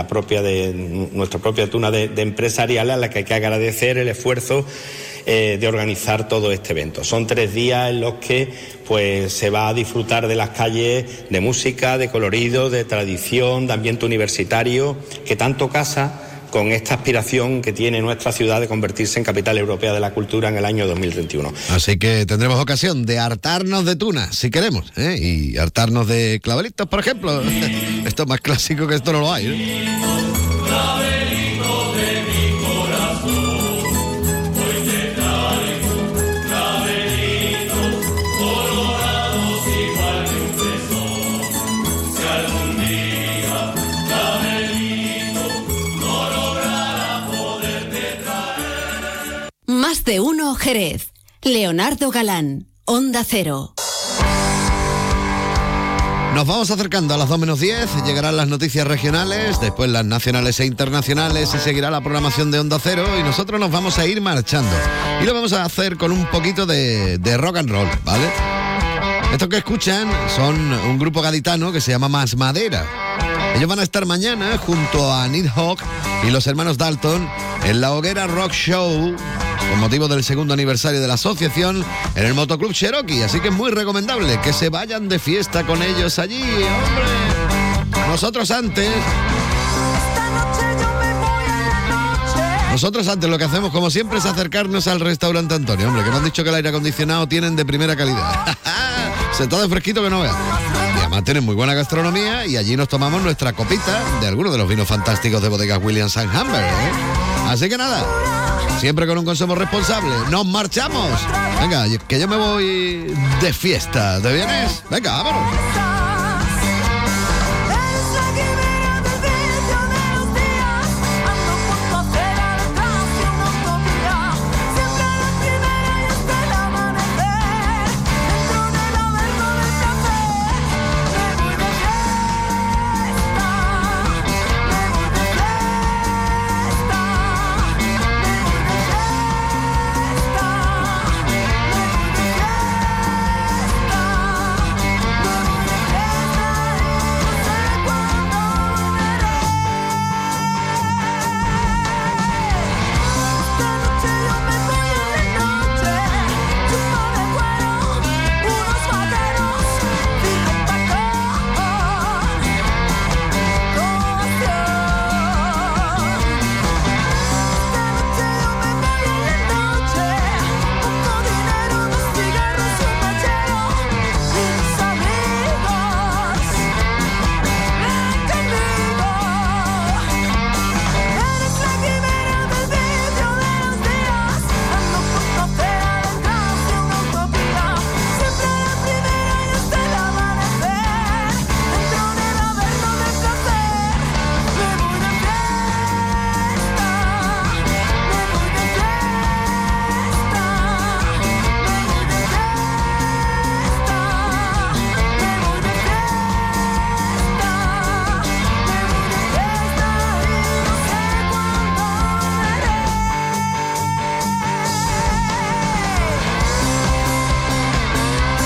nuestra propia tuna de empresarial, a la que hay que agradecer el esfuerzo de organizar todo este evento. Son 3 días en los que pues se va a disfrutar de las calles, de música, de colorido, de tradición, de ambiente universitario, que tanto casa con esta aspiración que tiene nuestra ciudad de convertirse en capital europea de la cultura en el año 2021. Así que tendremos ocasión de hartarnos de tunas, si queremos, y hartarnos de clavelitos, por ejemplo. Esto es más clásico que esto no lo hay, Más de uno Jerez. Leonardo Galán, Onda Cero. Nos vamos acercando a las 2 menos 10, llegarán las noticias regionales, después las nacionales e internacionales y seguirá la programación de Onda Cero y nosotros nos vamos a ir marchando. Y lo vamos a hacer con un poquito de rock and roll, ¿vale? Estos que escuchan son un grupo gaditano que se llama Más Madera. Ellos van a estar mañana junto a Nidhogg y los hermanos Dalton en la Hoguera Rock Show con motivo del 2º aniversario de la asociación en el Motoclub Cherokee. Así que es muy recomendable que se vayan de fiesta con ellos allí, hombre. Nosotros antes lo que hacemos, como siempre, es acercarnos al restaurante Antonio, hombre, que me han dicho que el aire acondicionado tienen de primera calidad. Se está de fresquito que no veas. Y además tienen muy buena gastronomía y allí nos tomamos nuestra copita de algunos de los vinos fantásticos de bodegas Williams & Humber, Así que nada, siempre con un consumo responsable. ¡Nos marchamos! Venga, que yo me voy de fiesta. ¿Te vienes? Venga, vámonos.